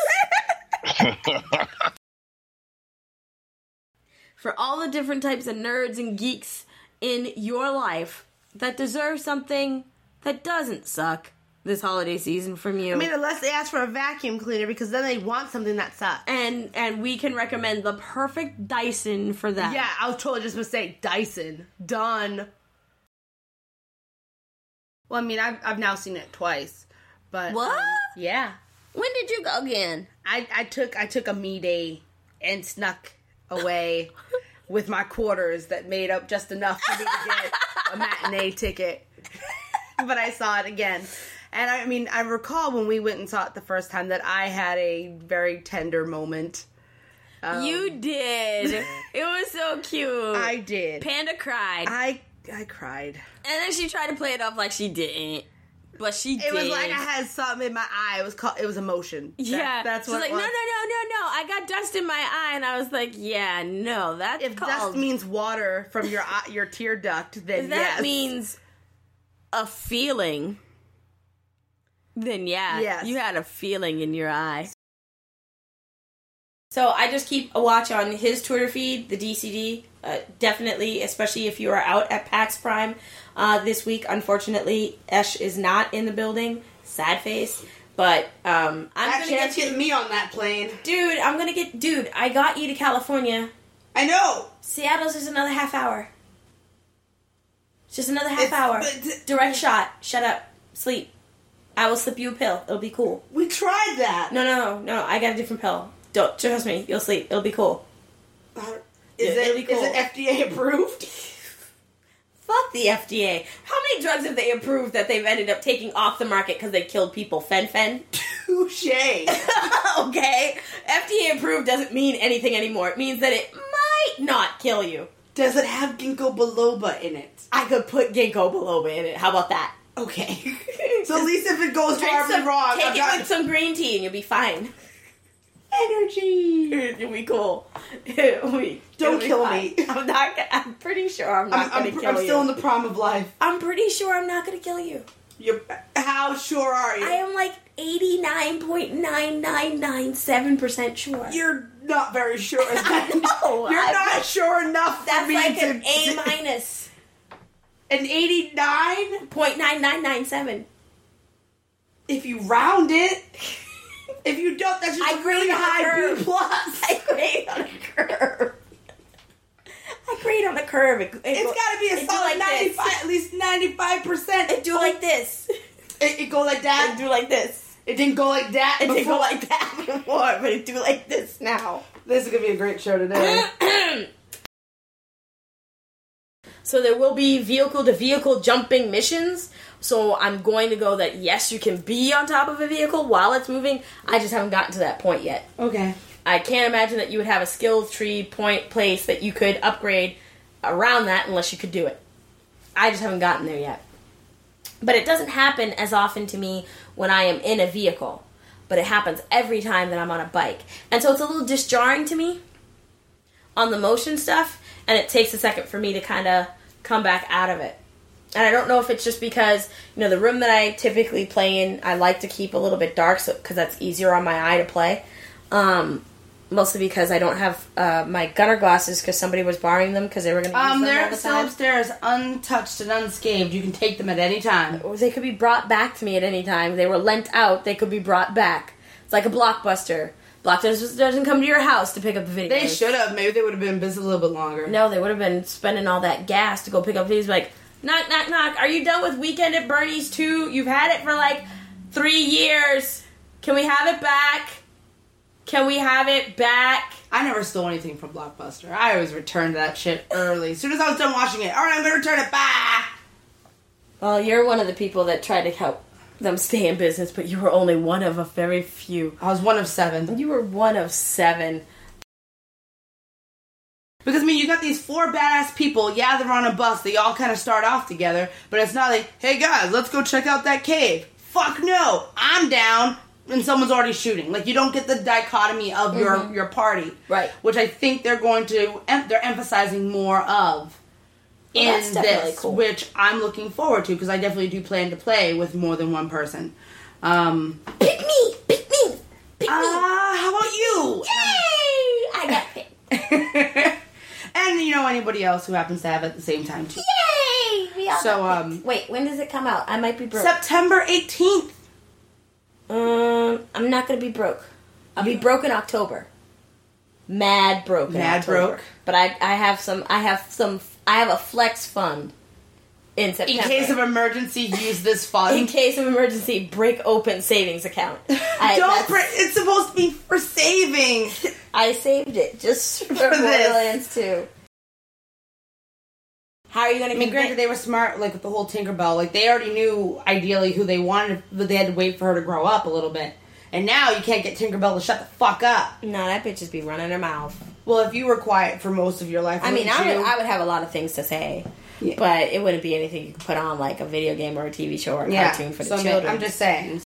For all the different types of nerds and geeks in your life that deserve something that doesn't suck this holiday season from you. I mean, unless they ask for a vacuum cleaner, because then they want something that sucks. and and we can recommend the perfect Dyson for that. Yeah, I was totally just mistake. Dyson. Done. Well, I mean, I've, I've now seen it twice. But What? um, yeah. When did you go again? I, I took I took a me day and snuck away with my quarters that made up just enough for me to get a matinee ticket. But I saw it again. And I mean, I recall when we went and saw it the first time that I had a very tender moment. Um, You did. It was so cute. I did. Panda cried. I I cried. and then she tried to play it off like she didn't. But she It did. was like I had something in my eye. It was called, it was emotion. That- Yeah. that's She's what like, it no, was. no, no, no, no. I got dust in my eye. And I was like, yeah, no. That's If called... dust means water from your eye, your tear duct, then If that yes. means a feeling, then yeah, Yes. you had a feeling in your eye. So I just keep a watch on his Twitter feed, the D C D. Uh, definitely, especially if you are out at PAX Prime uh, this week. Unfortunately, Esh is not in the building. Sad face. But um, I'm That gonna chance get you, getting me on that plane. dude. I'm gonna get, dude. I got you to California. I know. Seattle's just another half hour. It's just another half It's- hour. but- Direct shot. Shut up. Sleep. I will slip you a pill. It'll be cool. We tried that. No, no, no. I got a different pill. Don't trust me. You'll sleep. It'll be cool. Uh, Yeah, Is it'll it be cool. is it F D A approved? Fuck the F D A. How many drugs have they approved that they've ended up taking off the market because they killed people? Fen-phen? Touche. Okay. F D A approved doesn't mean anything anymore. It means that it might not kill you. Does it have ginkgo biloba in it? I could put ginkgo biloba in it. How about that? Okay. So at least if it goes Drink horribly some- wrong, Take I've it got with some green tea and you'll be fine. energy. It'll be cool. It'll be, Don't it'll be kill fine. me. I'm not. gonna- I'm pretty sure I'm not I'm, going to I'm, kill I'm you. still in the prime of life. I'm pretty sure I'm not going to kill you. You're, how sure are you? I am like eighty-nine point nine nine nine seven percent sure. You're not very sure. Of that. No, You're I'm not not- sure enough for That's me like to an A minus. An eighty-nine? Point nine nine nine seven. if you round it. If you don't, that's just I a really grade on a high curve. B plus. I grade on a curve. I grade on a curve. It, it It's go- got to be a it do solid like this. ninety-five, at least ninety-five percent. It do like this. It, it go like that. It do like this. It didn't go like that. It didn't before. go like that before, but it do like this now. This is gonna be a great show today. So there will be vehicle-to-vehicle jumping missions. So I'm going to go that, yes, you can be on top of a vehicle while it's moving. I just haven't gotten to that point yet. Okay. I can't imagine that you would have a skill tree point place that you could upgrade around that unless you could do it. I just haven't gotten there yet. But it doesn't happen as often to me when I am in a vehicle. But it happens every time that I'm on a bike. And so it's a little disjarring to me on the motion stuff. And it takes a second for me to kind of come back out of it. And I don't know if it's just because, you know, the room that I typically play in, I like to keep a little bit dark so because that's easier on my eye to play. Um, mostly because I don't have uh, my gunner glasses because somebody was borrowing them because they were going to use Um, them all they're the still time. upstairs, untouched and unscathed. You can take them at any time. Or they could be brought back to me at any time. They were lent out. They could be brought back. It's like a Blockbuster. Blockbuster doesn't come to your house to pick up the videos. They should have. Maybe they would have been busy a little bit longer. No, they would have been spending all that gas to go pick up videos. Like, knock, knock, knock. Are you done with Weekend at Bernie's two? You've had it for like three years. Can we have it back? Can we have it back? I never stole anything from Blockbuster. I always returned that shit early. As soon as I was done watching it, all right, I'm going to return it back. Well, you're one of the people that tried to help them stay in business, but you were only one of a very few. I was one of seven. You were one of seven. Because, I mean, you got these four badass people. Yeah, they're on a bus. They all kind of start off together. But it's not like, hey, guys, let's go check out that cave. Fuck no. I'm down. And someone's already shooting. Like, you don't get the dichotomy of your, Mm-hmm. your party. Right. Which I think they're going to, em- they're emphasizing more of Well, in that's definitely this. cool. Which I'm looking forward to, because I definitely do plan to play with more than one person. Um, Pick me! Pick me! Pick uh, me! how about you? Yay! I got picked. And, you know, anybody else who happens to have it at the same time, too. Yay! We all So, got um... picked. Wait, when does it come out? I might be broke. September eighteenth. Um, I'm not gonna be broke. I'll be broke in October. Mad broke. In Mad October. broke. But I, I have some. I have some. I have a flex fund in In September. case of emergency, use this fund. in case of emergency, break open savings account. I, Don't that's- break. It's supposed to be for saving. I saved it just for, For this. Borderlands two. How are you gonna? I mean, granted, they were smart, like with the whole Tinkerbell. Like they already knew ideally who they wanted, but they had to wait for her to grow up a little bit. And now you can't get Tinkerbell to shut the fuck up. No, that bitch just be running her mouth. Well, if you were quiet for most of your life, I mean, wouldn't I would, you? I would have a lot of things to say, Yeah. but it wouldn't be anything you could put on like a video game or a T V show or a yeah. cartoon for the so I mean, children. I'm just saying.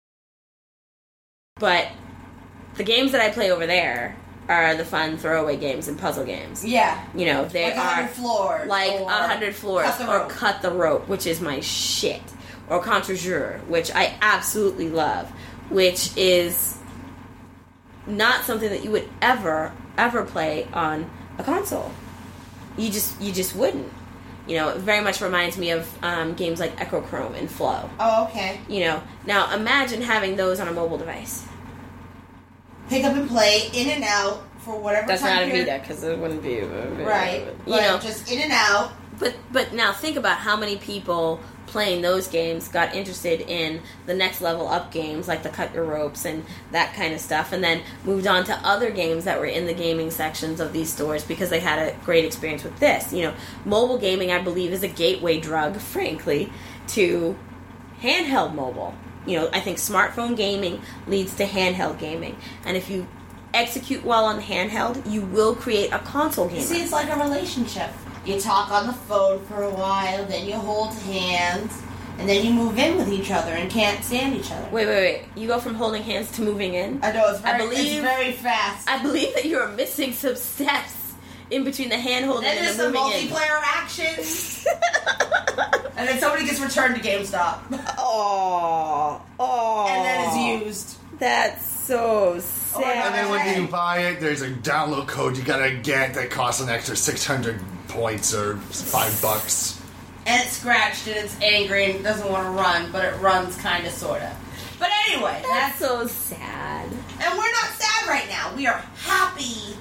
But the games that I play over there are the fun throwaway games and puzzle games. Yeah. You know, they Like are one hundred floors. like or a hundred floors Cut the or Rope. cut the rope, which is my shit, or contre jour, which I absolutely love, which is not something that you would ever ever play on a console. You just you just wouldn't. You know, it very much reminds me of um, games like Echochrome and Flow. Oh, okay. You know, now imagine having those on a mobile device. Pick up and play, in and out, for whatever That's time not a period. Vita because it wouldn't be Right. You But know, just in and out. but but now think about how many people playing those games got interested in the next level up games like the Cut Your Ropes and that kind of stuff, and then moved on to other games that were in the gaming sections of these stores because they had a great experience with this. You know, mobile gaming, I believe, is a gateway drug, frankly, to handheld mobile. You know, I think smartphone gaming leads to handheld gaming. And if you execute well on handheld, you will create a console gamer. See, it's like a relationship. You talk on the phone for a while, then you hold hands, and then you move in with each other and can't stand each other. Wait, wait, wait. You go from holding hands to moving in? I know, it's I very, believe- it's very fast. I believe that you are missing some steps in between the hand holding Then and there's the some moving in. multiplayer action, and then somebody gets returned to GameStop, Oh, oh. and then is used. That's so sad. And then when you buy it, there's a download code you gotta get that costs an extra six hundred points or five bucks. And it's scratched, and it's angry, and it doesn't want to run, but it runs kind of, sort of. But anyway, That's that's so sad. and we're not sad right now. We are happy.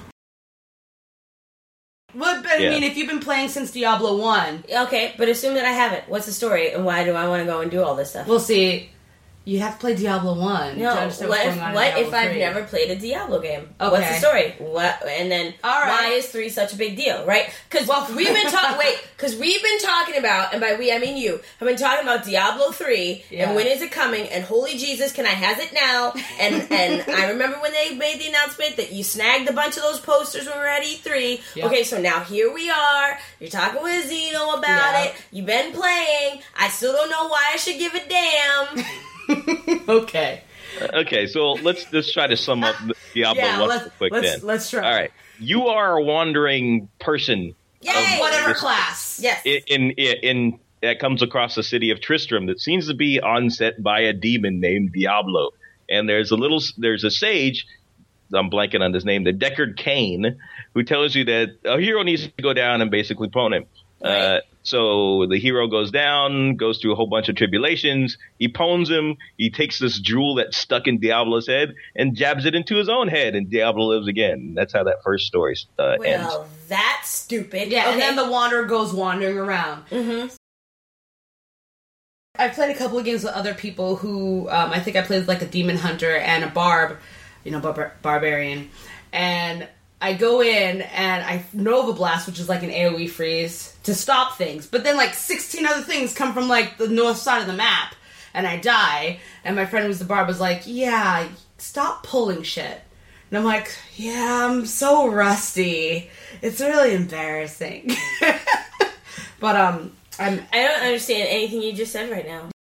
Well, but Yeah. I mean, if you've been playing since Diablo one, Okay, but assume that I haven't. What's the story, and why do I want to go and do all this stuff? we'll see. You have to play Diablo one. No, to understand what's what if, going on in what Diablo if I've three. never played a Diablo game? Okay. What's the story? What and then All right. why is three such a big deal? Right? Because we've been talking. Wait, because we've been talking about, and by we I mean you, have been talking about Diablo three Yeah. and when is it coming? And holy Jesus, can I has it now? And and I remember when they made the announcement that you snagged a bunch of those posters when we were at E three. Yeah. Okay, so now here we are. You're talking with Zeno about Yeah. it. You've been playing. I still don't know why I should give a damn. Okay. Okay, so let's let's try to sum up Diablo Yeah, one let's real quick let's then. let's try. All right, you are a wandering person Yay! Whatever This- class. Yes. in, in in that comes across the city of Tristram that seems to be onset by a demon named Diablo, and there's a little there's a sage. I'm blanking on his name, the Deckard Cain, who tells you that a hero needs to go down and basically pwn him. Uh, Right. so the hero goes down, goes through a whole bunch of tribulations. He pwns him. He takes this jewel that's stuck in Diablo's head and jabs it into his own head, and Diablo lives again. That's how that first story uh, ends. Well, that's stupid. Yeah, okay. and then the wanderer goes wandering around. Mm-hmm. I've played a couple of games with other people who, um, I think I played with like a demon hunter and a barb, you know, bar- barbarian. And I go in and I Nova Blast, which is like an AoE freeze, to stop things. But then like sixteen other things come from like the north side of the map, and I die. And my friend who's the barb was like, yeah, stop pulling shit. And I'm like, yeah, I'm so rusty. It's really embarrassing. But, um, I'm... I don't understand anything you just said right now.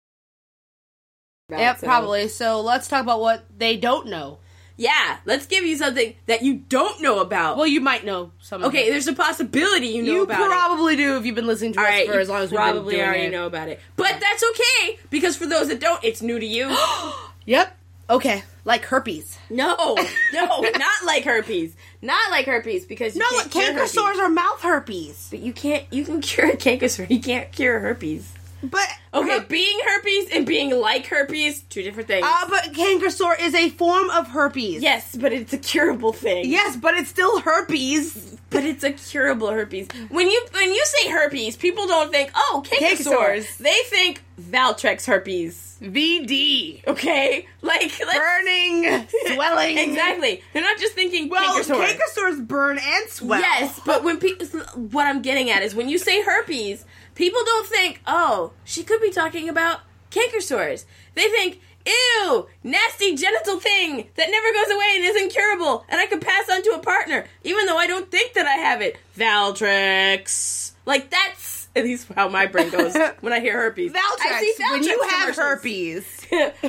Yep, So- probably. So let's talk about what they don't know. Yeah, let's give you something that you don't know about. Well, you might know some of okay, it. there's a possibility you know You about it. probably do if you've been listening to All us right, for you as long as we've probably been doing already it. know about it. But that's okay, because for those that don't, it's new to you. Yep. Okay. Like herpes. No, no, not like herpes. Not like herpes, because you No, can't like cure canker herpes. sores are mouth herpes. But you can't, you can cure a canker sore. You can't cure herpes. But Okay, being herpes and being like herpes, two different things. uh, but canker sore is a form of herpes. yes, but it's a curable thing. Yes, but it's still herpes. But it's a curable herpes. When you when you say herpes, people don't think, oh, canker Canker sores. sores. They think Valtrex herpes. V D. Okay? Like, let's... Burning, swelling. Exactly. They're not just thinking Well, canker sores. canker sores burn and swell. Yes, but when people... What I'm getting at is when you say herpes, people don't think, oh, she could be talking about canker sores. They think, ew, nasty genital thing that never goes away and is incurable, and I could pass on to a partner, even though I don't think that I have it. Valtrex. Like, that's at least how my brain goes when I hear herpes. I Valtrex, see when Valtrex you have commercials. herpes.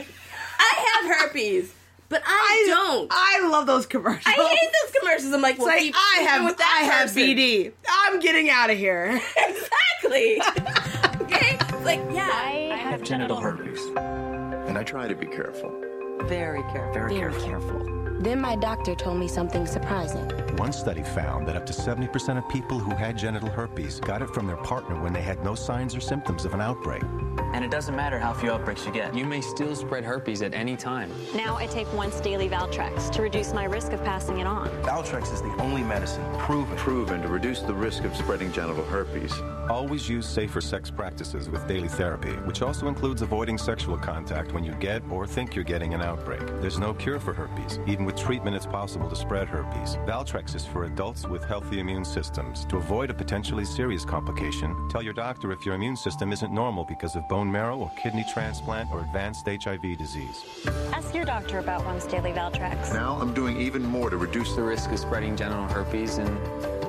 I have herpes, but I, don't. I love those commercials. I hate those commercials. I'm like, It's well, like, keep I sleeping have, with that I have person. V D. I'm getting out of here. Exactly. Okay? Like, yeah. I have genital herpes. And I try to be careful. Very careful. Very careful. Then my doctor told me something surprising. One study found that up to seventy percent of people who had genital herpes got it from their partner when they had no signs or symptoms of an outbreak. And it doesn't matter how few outbreaks you get. You may still spread herpes at any time. Now I take once daily Valtrex to reduce my risk of passing it on. Valtrex is the only medicine proven, proven to reduce the risk of spreading genital herpes. Always use safer sex practices with daily therapy, which also includes avoiding sexual contact when you get or think you're getting an outbreak. There's no cure for herpes. Even with treatment, it's possible to spread herpes. Valtrex is for adults with healthy immune systems. To avoid a potentially serious complication, tell your doctor if your immune system isn't normal because of bone marrow or kidney transplant or advanced H I V disease. Ask your doctor about once daily Valtrex. Now I'm doing even more to reduce The risk of spreading genital herpes, and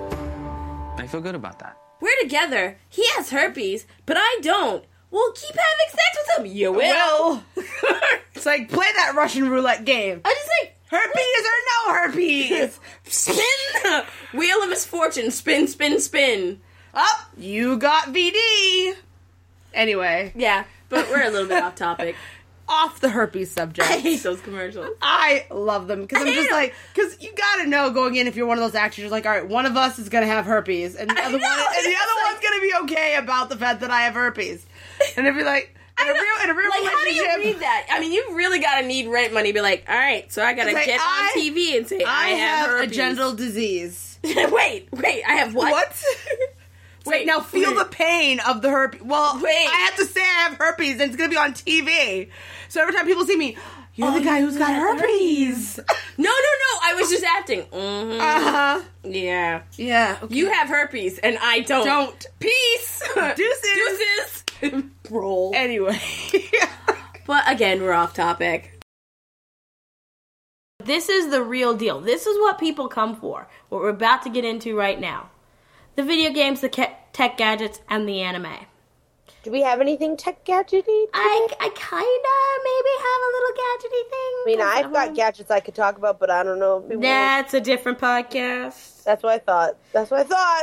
I feel good about that. We're together. He has herpes, but I don't. Well, keep having sex with him. You will. It's like, play that Russian roulette game. I just like, Herpes or no herpes? spin. Wheel of misfortune. Spin, spin, spin. Up, you got V D. Anyway, Yeah, but we're a little bit off topic. off the herpes subject. I hate those commercials. I love them because I'm I just hate like, because you gotta know going in if you're one of those actors, you're like, all right, one of us is gonna have herpes, and the I other know, one, and the it's other like- one's gonna be okay about the fact that I have herpes, and if you're like, I in a real, in a real like, how do you relationship. read that? I mean, you really gotta need rent money. Be like, all right, so I gotta It's like, get I- on T V and say I, I have a herpes. genital disease. wait, wait, I have what? What? Wait, now feel wait. the pain of the herpes. Well, Wait. I have to say I have herpes, and it's gonna be on T V. So every time people see me, you're Oh, the guy you who's got have herpes. No, no, no. I was just acting. Mm-hmm. Uh huh. Yeah. Yeah. Okay. You have herpes and I don't. Don't. Peace. Deuces. Deuces. Roll. Anyway. But again, we're off topic. This is the real deal. This is what people come for. What we're about to get into right now. The video games, the ca- tech gadgets, and the anime. Do we have anything tech gadgety? I, I kind of maybe have a little gadgety thing. I mean, I've got gadgets I could talk about, but I don't know. Maybe That's a different podcast. That's what I thought. That's what I thought.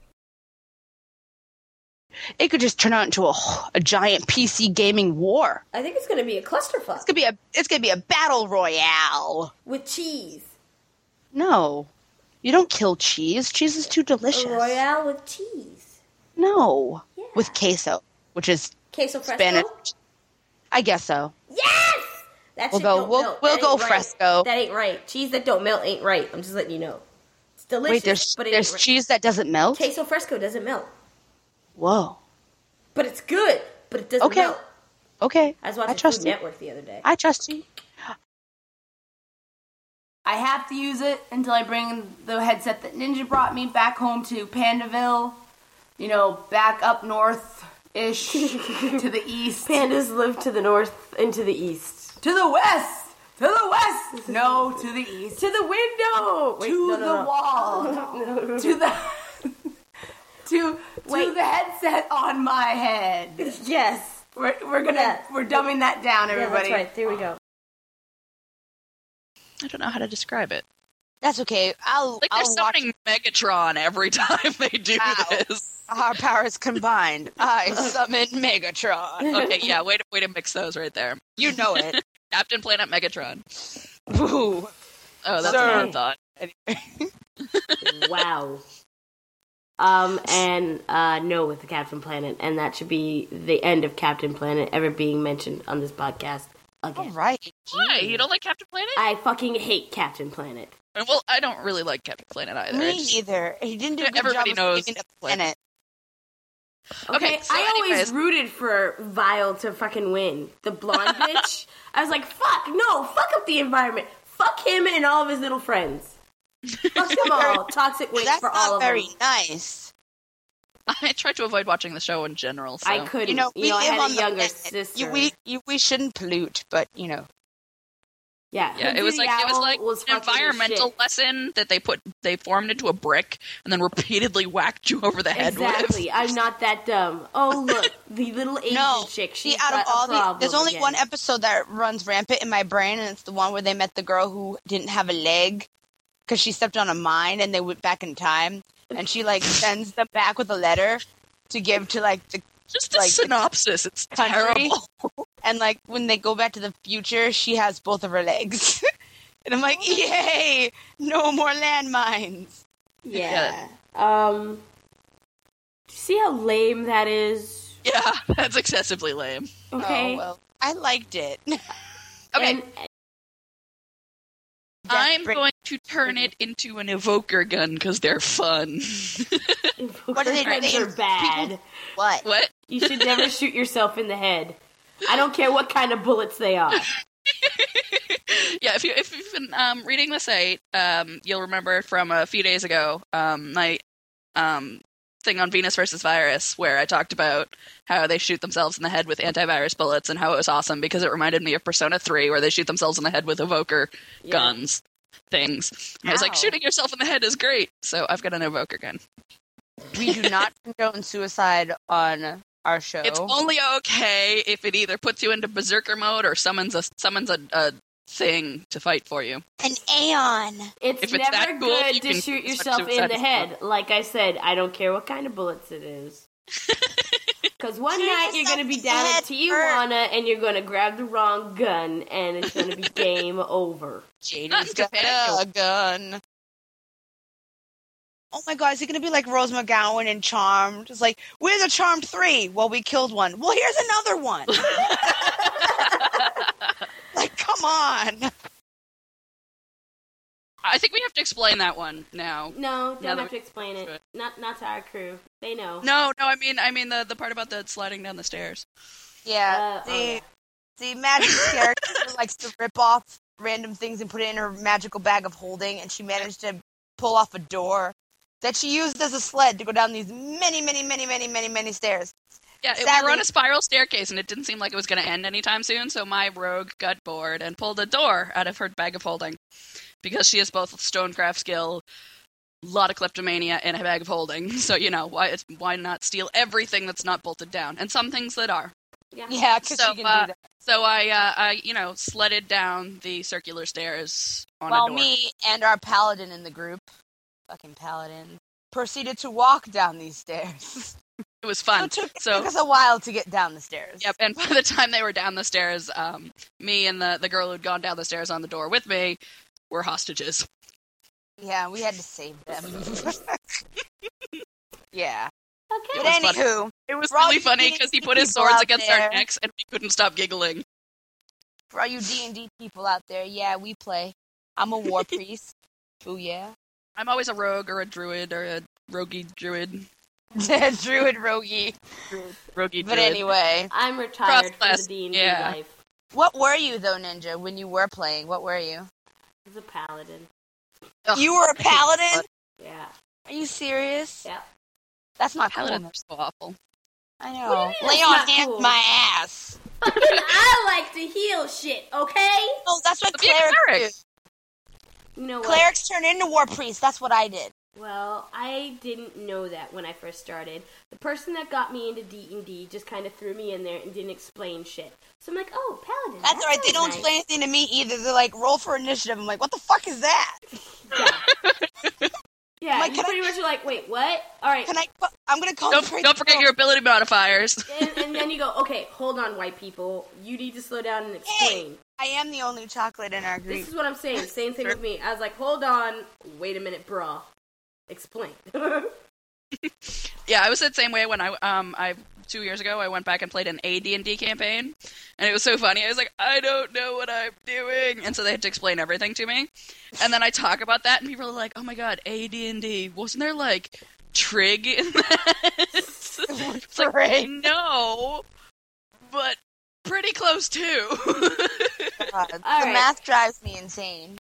It could just turn out into a, a giant P C gaming war. I think it's going to be a clusterfuck. It's gonna be a it's gonna be a battle royale with cheese. No, you don't kill cheese. Cheese is too delicious. A royale with cheese. No, yeah. With queso, which is queso fresco. Spanish. I guess so. Yes, that we'll shit go. don't We'll melt. we'll That go ain't right. fresco. That ain't right. Cheese that don't melt ain't right. I'm just letting you know. It's delicious. Wait, there's but it there's ain't right. cheese that doesn't melt. Queso fresco doesn't melt. Whoa. But it's good. But it doesn't Okay. melt. Okay. I was watching I trust Food you. Network the other day. I trust you. I have to use it until I bring the headset that Ninja brought me back home to Pandaville. You know, back up north-ish to the east. Pandas live to the north and to the east. To the west! To the west! No, to the east. To the window! Wait, to no, no, the no. wall. No. To the... to, to the headset on my head. Yes. We're, we're gonna... Yeah. We're dumbing that down, everybody. Yeah, that's right. There we go. I don't know how to describe it. That's okay. I'll Like they're I'll watch. summoning Megatron every time they do Wow. this. Our powers combined. I summon Megatron. Okay, yeah, way to, way to mix those right there. You know it. Captain Planet Megatron. Ooh. Oh, that's Sir. what I thought. Wow. Um, and, uh, no with the Captain Planet, and that should be the end of Captain Planet ever being mentioned on this podcast again. All right. Why? You don't like Captain Planet? I fucking hate Captain Planet. Well, I don't really like Captain Planet either. I Me just- neither. He didn't do a good Everybody job knows of saving the planet. Okay, Okay, so I always anyways. rooted for Vile to fucking win. The blonde bitch. I was like, fuck, no, fuck up the environment. Fuck him and all of his little friends. Fuck them all. Toxic waste That's for all not of very them. nice. I try to avoid watching the show in general. So. I couldn't. You know, we I live had on a the younger planet. sister. You, we you, we shouldn't pollute, but you know. Yeah, Yeah, it Hootie was like it was Owl like was an fucking environmental shit. lesson that they put they formed into a brick and then repeatedly whacked you over the head Exactly. with. I'm not that dumb. Oh look, the little Asian No, chick. see, She's out of got all a the, problem there's only again. one episode that runs rampant in my brain, and it's the one where they met the girl who didn't have a leg because she stepped on a mine, and they went back in time, and she like sends them back with a letter to give to like the Just a like, the synopsis. It's country. terrible. And like when they go back to the future, she has both of her legs. And I'm like, yay! No more landmines. Yeah. Um. See how lame that is? Yeah, that's excessively lame. Okay. Oh, well, I liked it. Okay. And, I'm going to turn it into an evoker gun because they're fun. What do they do? friends They are bad. people- What? What? You should never shoot yourself in the head. I don't care what kind of bullets they are. Yeah, if you if you've been um, reading the site, um, you'll remember from a few days ago um, my um, thing on Venus versus Virus, where I talked about how they shoot themselves in the head with antivirus bullets and how it was awesome because it reminded me of Persona three, where they shoot themselves in the head with evoker Yeah. guns things. And I was like, Ow. shooting yourself in the head is great, so I've got an evoker gun. We do not condone suicide on our show. It's only okay if it either puts you into berserker mode or summons a summons a, a thing to fight for you. An Aeon. It's If it's never that cool, good you to can shoot put yourself in suicide the as head. Like I said, I don't care what kind of bullets it is. Because one Shoot night you're going to be yourself down in at the head Tijuana and you're going to grab the wrong gun and it's going to be game over. Jaden's got a gun. oh my god, is he going to be like Rose McGowan in Charmed? It's like, we're the Charmed Three. Well, we killed one. Well, here's another one. Like, come on. I think we have to explain that one now. No, don't Now that have to we- explain it. Not not to our crew. They know. No, no, I mean, I mean the the part about the sliding down the stairs. Yeah, Uh, the, oh, yeah. the magic character likes to rip off random things and put it in her magical bag of holding, and she managed to pull off a door that she used as a sled to go down these many, many, many, many, many, many stairs. Yeah, it, we Sadly- were on a spiral staircase, and it didn't seem like it was going to end anytime soon. So my rogue got bored and pulled a door out of her bag of holding, because she has both stonecraft skill, a lot of kleptomania, and a bag of holding. So you know why it's, why not steal everything that's not bolted down, and some things that are. Yeah, Yeah, because So, she can uh, do that. So I, uh, I, you know, sledded down the circular stairs on While a door. me and our paladin in the group, fucking paladin, proceeded to walk down these stairs. It was fun. So it took, it So- took us a while to get down the stairs. Yep, and by the time they were down the stairs, um, me and the, the girl who'd gone down the stairs on the door with me were hostages. Yeah, we had to save them. Yeah. Okay. But It was anywho, It was for all really you funny D and D because he put his people swords out against there- our necks and we couldn't stop giggling. For all you D and D people out there, yeah, we play. I'm a war priest. Oh yeah. I'm always a rogue or a druid or a roguey druid. Druid rogie. Roguey But druid. anyway, I'm retired from Cross-class, the D and D yeah. life. what were you though, Ninja, when you were playing? What were you? I was a paladin. Ugh, You were a paladin? Yeah. Are you serious? Yeah. That's not cool. Paladins are so awful. I What do know. you mean Lay that's on not hands cool? my ass. I like to heal shit, okay? Oh, that's what But be a clerics cleric. do. You know what? Clerics turn into war priests. That's what I did. Well, I didn't know that when I first started. The person that got me into D and D just kind of threw me in there and didn't explain shit. So I'm like, oh, paladin. That's that alright. They sounds don't nice. explain anything to me either. They're like, roll for initiative. I'm like, what the fuck is that? Yeah, Like, you can I- pretty much are like, wait, what? All right. Can I? I'm gonna call. Don't, the don't forget your ability modifiers. and, and then you go, okay, hold on, white people. You need to slow down and explain. I am the only chocolate in our This group. is what I'm saying. Same thing with me. I was like, hold on, wait a minute, brah. Explain. Yeah, I was the same way when I um I two years ago I went back and played an A D and D campaign, and it was so funny. I was like, I don't know what I'm doing, and so they had to explain everything to me. And then I talk about that, and people are like, Oh my god, A D and D, wasn't there like trig in that? It's like, Trig. no, but pretty close too. God, the right. math drives me insane.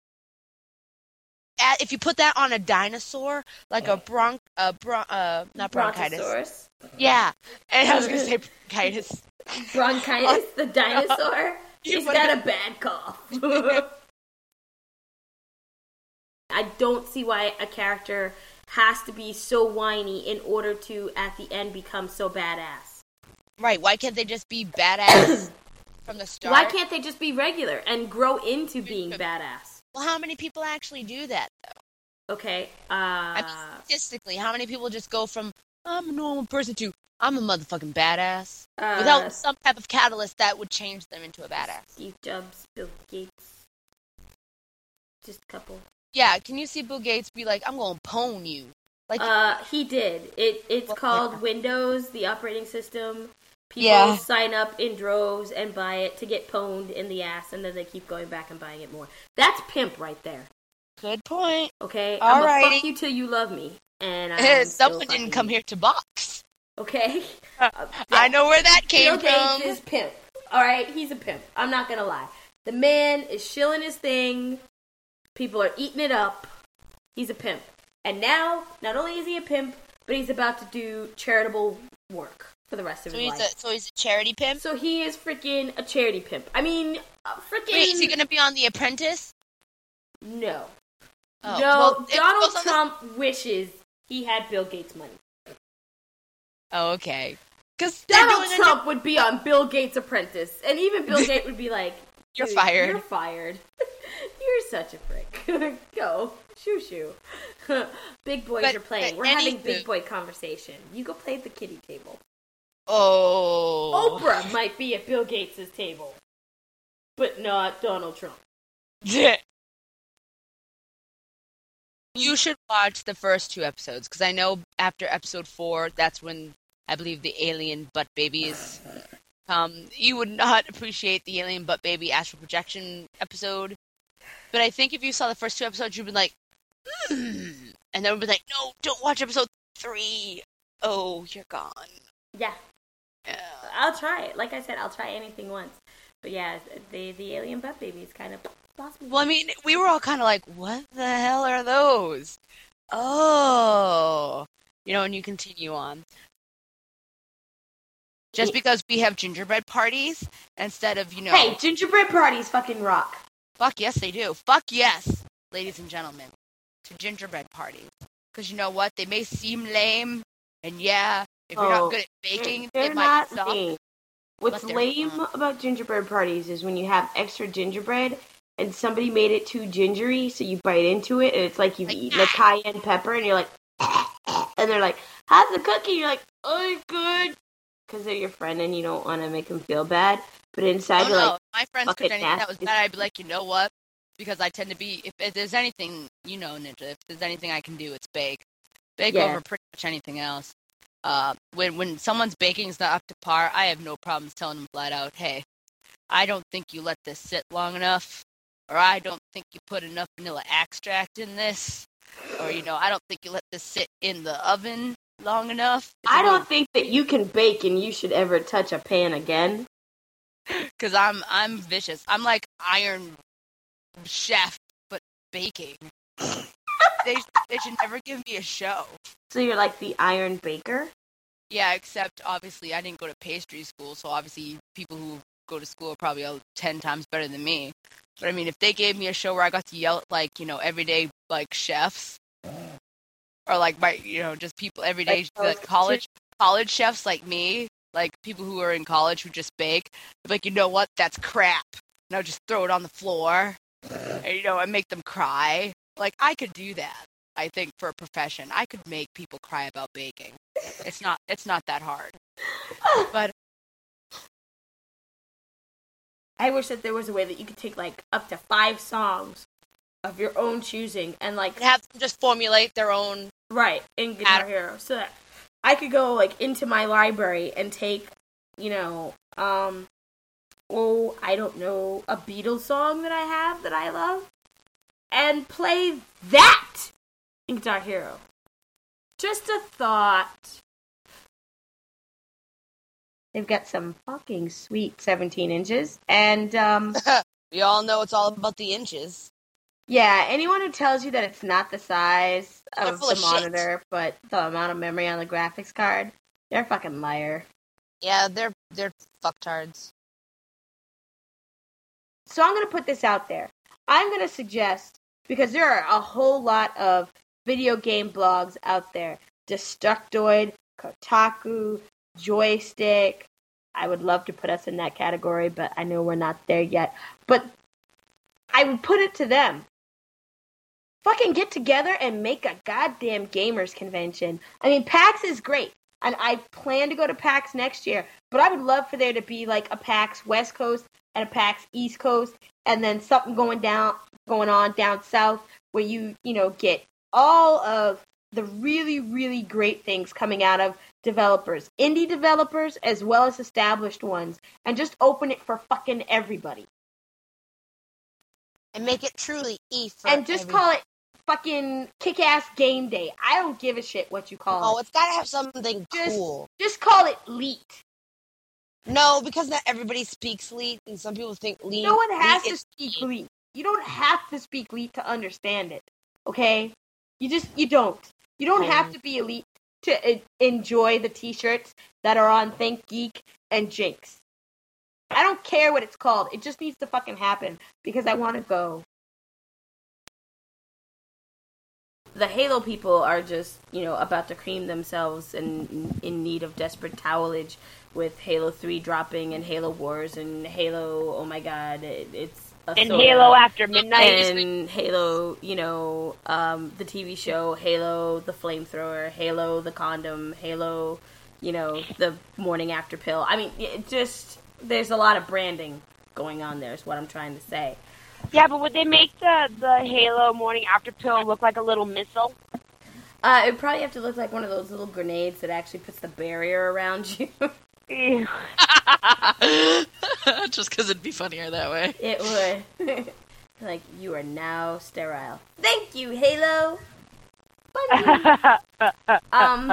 Uh, If you put that on a dinosaur, like a bronch, uh, bron- uh, not bronchitis. Brontosaurus. Yeah, and I was gonna say bronchitis. Bronchitis, the dinosaur. He's put got it- a bad cough. I don't see why a character has to be so whiny in order to, at the end, become so badass. Right? Why can't they just be badass from the start? Why can't they just be regular and grow into being badass? Well, how many people actually do that though? Okay, uh... I mean, statistically, how many people just go from I'm a normal person to I'm a motherfucking badass uh, without some type of catalyst that would change them into a badass? Steve Jobs, Bill Gates. Just a couple. Yeah, can you see Bill Gates be like, I'm gonna pwn you? Like, Uh, he did. It It's called Windows, the operating system. People Yeah. sign up in droves and buy it to get pwned in the ass, and then they keep going back and buying it more. That's pimp right there. good point. Okay? I'm gonna Alrighty. fuck you till you love me. And I'm still Someone fucking didn't come you. here to box. Okay? I know where that came Bill Gates from. is pimp. Alright? He's a pimp. I'm not gonna lie. The man is shilling his thing. People are eating it up. He's a pimp. And now, not only is he a pimp, but he's about to do charitable work for the rest of So his he's life. a so he's a charity pimp. So he is freaking a charity pimp. I mean, uh, freaking. Wait, is he gonna be on The Apprentice? No. Oh, no, well, if he Donald goes on the- Trump wishes he had Bill Gates' money. Oh, okay. Because Donald Trump would be on Bill Gates' Apprentice, and even Bill Gates would be like, You're "Dude, fired. You're fired. You're such a prick. Go. Shoo shoo." Big boys But- are playing. but We're having anywho- big boy conversation. You go play at the kiddie table. Oh. Oprah might be at Bill Gates' table, but not Donald Trump. Yeah. You should watch the first two episodes, because I know after episode four, that's when I believe the alien butt babies come. You would not appreciate the alien butt baby astral projection episode, but I think if you saw the first two episodes, you'd be like, hmm. And then would be like, no, don't watch episode three. Oh, you're gone. Yeah. Yeah. I'll try it. Like I said, I'll try anything once. But yeah, the the alien butt baby is kind of lost me. Well, I mean, we were all kind of like, what the hell are those? Oh. You know, and you continue on. Just because we have gingerbread parties instead of, you know... Hey, gingerbread parties fucking rock. Fuck yes, they do. Fuck yes, ladies and gentlemen, to gingerbread parties. Because you know what? They may seem lame, and yeah, if you're Oh, not good at baking, they're it might not suck. lame. What's but they're lame fun. about gingerbread parties is when you have extra gingerbread and somebody made it too gingery, so you bite into it and it's like you've eaten a cayenne pepper and you're like, and they're like, how's the cookie? You're like, oh, it's good. Because they're your friend and you don't want to make them feel bad. But inside Oh you're no, like, if my friends fuck cooked it, anything that was nasty. bad, I'd be like, you know what? Because I tend to be, if, if there's anything, you know, Ninja, if there's anything I can do, it's bake. Bake Yeah. over pretty much anything else. Uh, when when someone's baking is not up to par, I have no problems telling them flat out, hey, I don't think you let this sit long enough, or I don't think you put enough vanilla extract in this, or, you know, I don't think you let this sit in the oven long enough. I don't think that you can bake and you should ever touch a pan again. Because I'm, I'm vicious. I'm like Iron Chef, but baking. they, they should never give me a show. So you're like the Iron Baker? Yeah, except obviously I didn't go to pastry school, so obviously people who go to school are probably all ten times better than me. But I mean, if they gave me a show where I got to yell at, like, you know, everyday, like, chefs, or like, my, you know, just people, everyday, Like like, college, college chefs like me, like people who are in college who just bake, I'd be like, you know what, that's crap. And I'll just throw it on the floor, and, you know, and make them cry. Like, I could do that. I think for a profession, I could make people cry about baking. It's not, it's not that hard. But I wish that there was a way that you could take like up to five songs of your own choosing and like have them just formulate their own right in Guitar Hero, so that I could go like into my library and take, you know, um, oh, I don't know, a Beatles song that I have that I love, and play that in Guitar Hero. Just a thought. They've got some fucking sweet seventeen inches, and um, we all know it's all about the inches. Yeah, anyone who tells you that it's not the size They're of full the of shit. monitor, but the amount of memory on the graphics card, they're a fucking liar. Yeah, they're they're fucktards. So I'm going to put this out there. I'm going to suggest, because there are a whole lot of video game blogs out there, Destructoid, Kotaku, Joystick. I would love to put us in that category, but I know we're not there yet. But I would put it to them. Fucking get together and make a goddamn gamers convention. I mean, PAX is great, and I plan to go to PAX next year, but I would love for there to be like a PAX West Coast and a PAX East Coast, and then something going down, going on down south where you, you know, get all of the really, really great things coming out of developers, indie developers as well as established ones, and just open it for fucking everybody. And make it truly E for And just everybody. call it fucking Kick-Ass Game Day. I don't give a shit what you call Oh, it. it's gotta have something Just, cool. just call it Leet. No, because not everybody speaks Leet, and some people think Leet. No one has Leet to is speak Leet. You don't have to speak Leet to understand it. Okay? You just, you don't. You don't Okay. have to be elite to uh, enjoy the t-shirts that are on Think Geek and Jinx. I don't care what it's called. It just needs to fucking happen because I want to go. The Halo people are just, you know, about to cream themselves and in need of desperate towelage with Halo three dropping and Halo Wars and Halo, oh my god, it, it's a And soda. Halo After Midnight. And Halo, you know, um, the T V show, Halo the Flamethrower, Halo the Condom, Halo, you know, the Morning After Pill. I mean, it just, there's a lot of branding going on there is what I'm trying to say. Yeah, but would they make the, the Halo morning after pill look like a little missile? Uh, it'd probably have to look like one of those little grenades that actually puts the barrier around you. Just because it'd be funnier that way. It would. Like, you are now sterile. Thank you, Halo. um.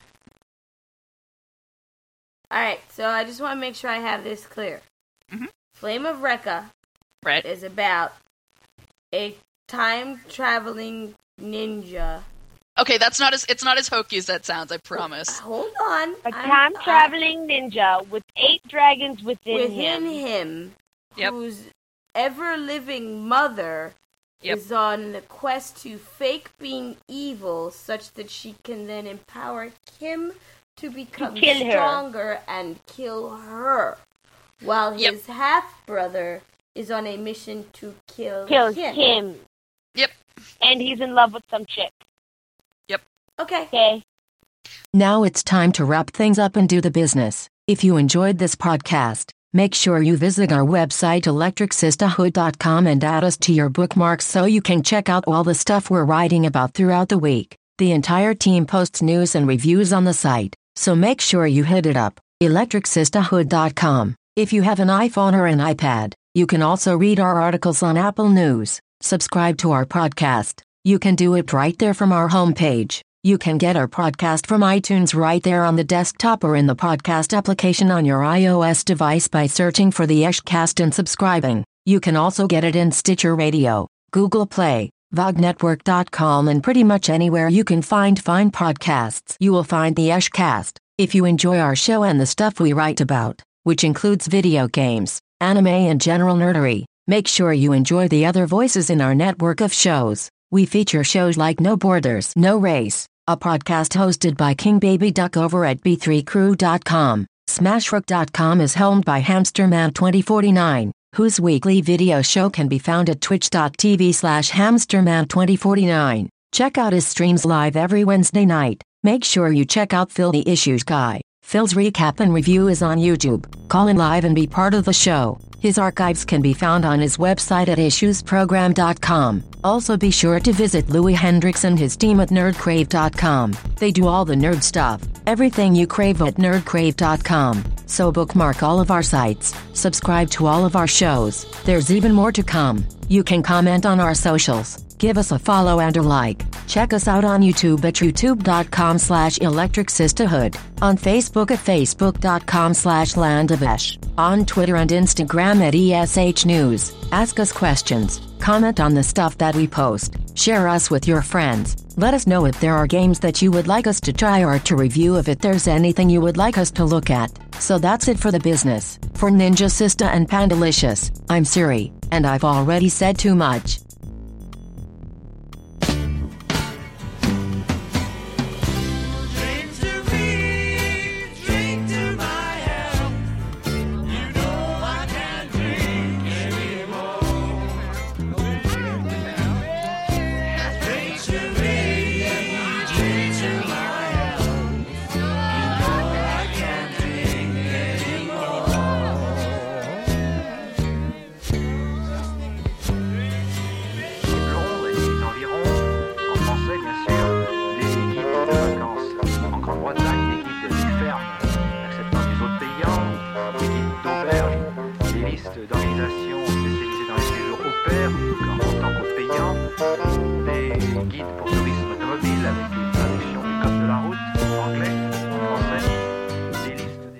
Alright, so I just want to make sure I have this clear. Mm-hmm. Flame of Recca right. is about a time-traveling ninja. Okay, that's not as it's not as hokey as that sounds, I promise. Hold on. A time-traveling ninja with eight dragons within, within him. him. Yep. Whose ever-living mother yep. is on the quest to fake being evil such that she can then empower him to become to kill stronger and kill her. While yep. his half-brother is on a mission to kill, kill him. him. Yep. And he's in love with some chick. Yep. Okay. Okay. Now it's time to wrap things up and do the business. If you enjoyed this podcast, make sure you visit our website electric sisterhood dot com and add us to your bookmarks so you can check out all the stuff we're writing about throughout the week. The entire team posts news and reviews on the site, so make sure you hit it up, electric sisterhood dot com. If you have an iPhone or an iPad, you can also read our articles on Apple News. Subscribe to our podcast. You can do it right there from our homepage. You can get our podcast from iTunes right there on the desktop or in the podcast application on your iOS device by searching for the Eshcast and subscribing. You can also get it in Stitcher Radio, Google Play, vog network dot com, and pretty much anywhere you can find fine podcasts. You will find the Eshcast. If you enjoy our show and the stuff we write about, which includes video games, anime, and general nerdery, make sure you enjoy the other voices in our network of shows. We feature shows like No Borders, No Race, a podcast hosted by King Baby Duck over at b three crew dot com. Smashrook dot com is helmed by Hamsterman twenty forty-nine, whose weekly video show can be found at twitch dot t v slash hamsterman twenty forty-nine. Check out his streams live every Wednesday night. Make sure you check out Phil the Issues Guy. Phil's recap and review is on YouTube. Call in live and be part of the show. His archives can be found on his website at issues program dot com. Also be sure to visit Louis Hendricks and his team at nerd crave dot com. They do all the nerd stuff, everything you crave at nerd crave dot com. So bookmark all of our sites, subscribe to all of our shows. There's even more to come. You can comment on our socials, give us a follow and a like. Check us out on YouTube at youtube dot com slash electric sisterhood, on Facebook at facebook dot com slash land of esh, on Twitter and Instagram at E S H News. Ask us questions, comment on the stuff that we post, share us with your friends. Let us know if there are games that you would like us to try or to review, if there's anything you would like us to look at. So that's it for the business. For Ninja Sista and Pandalicious, I'm Siri, and I've already said too much. D'organisations spécialisées dans les séjours au pair, en tant que payant, des guides pour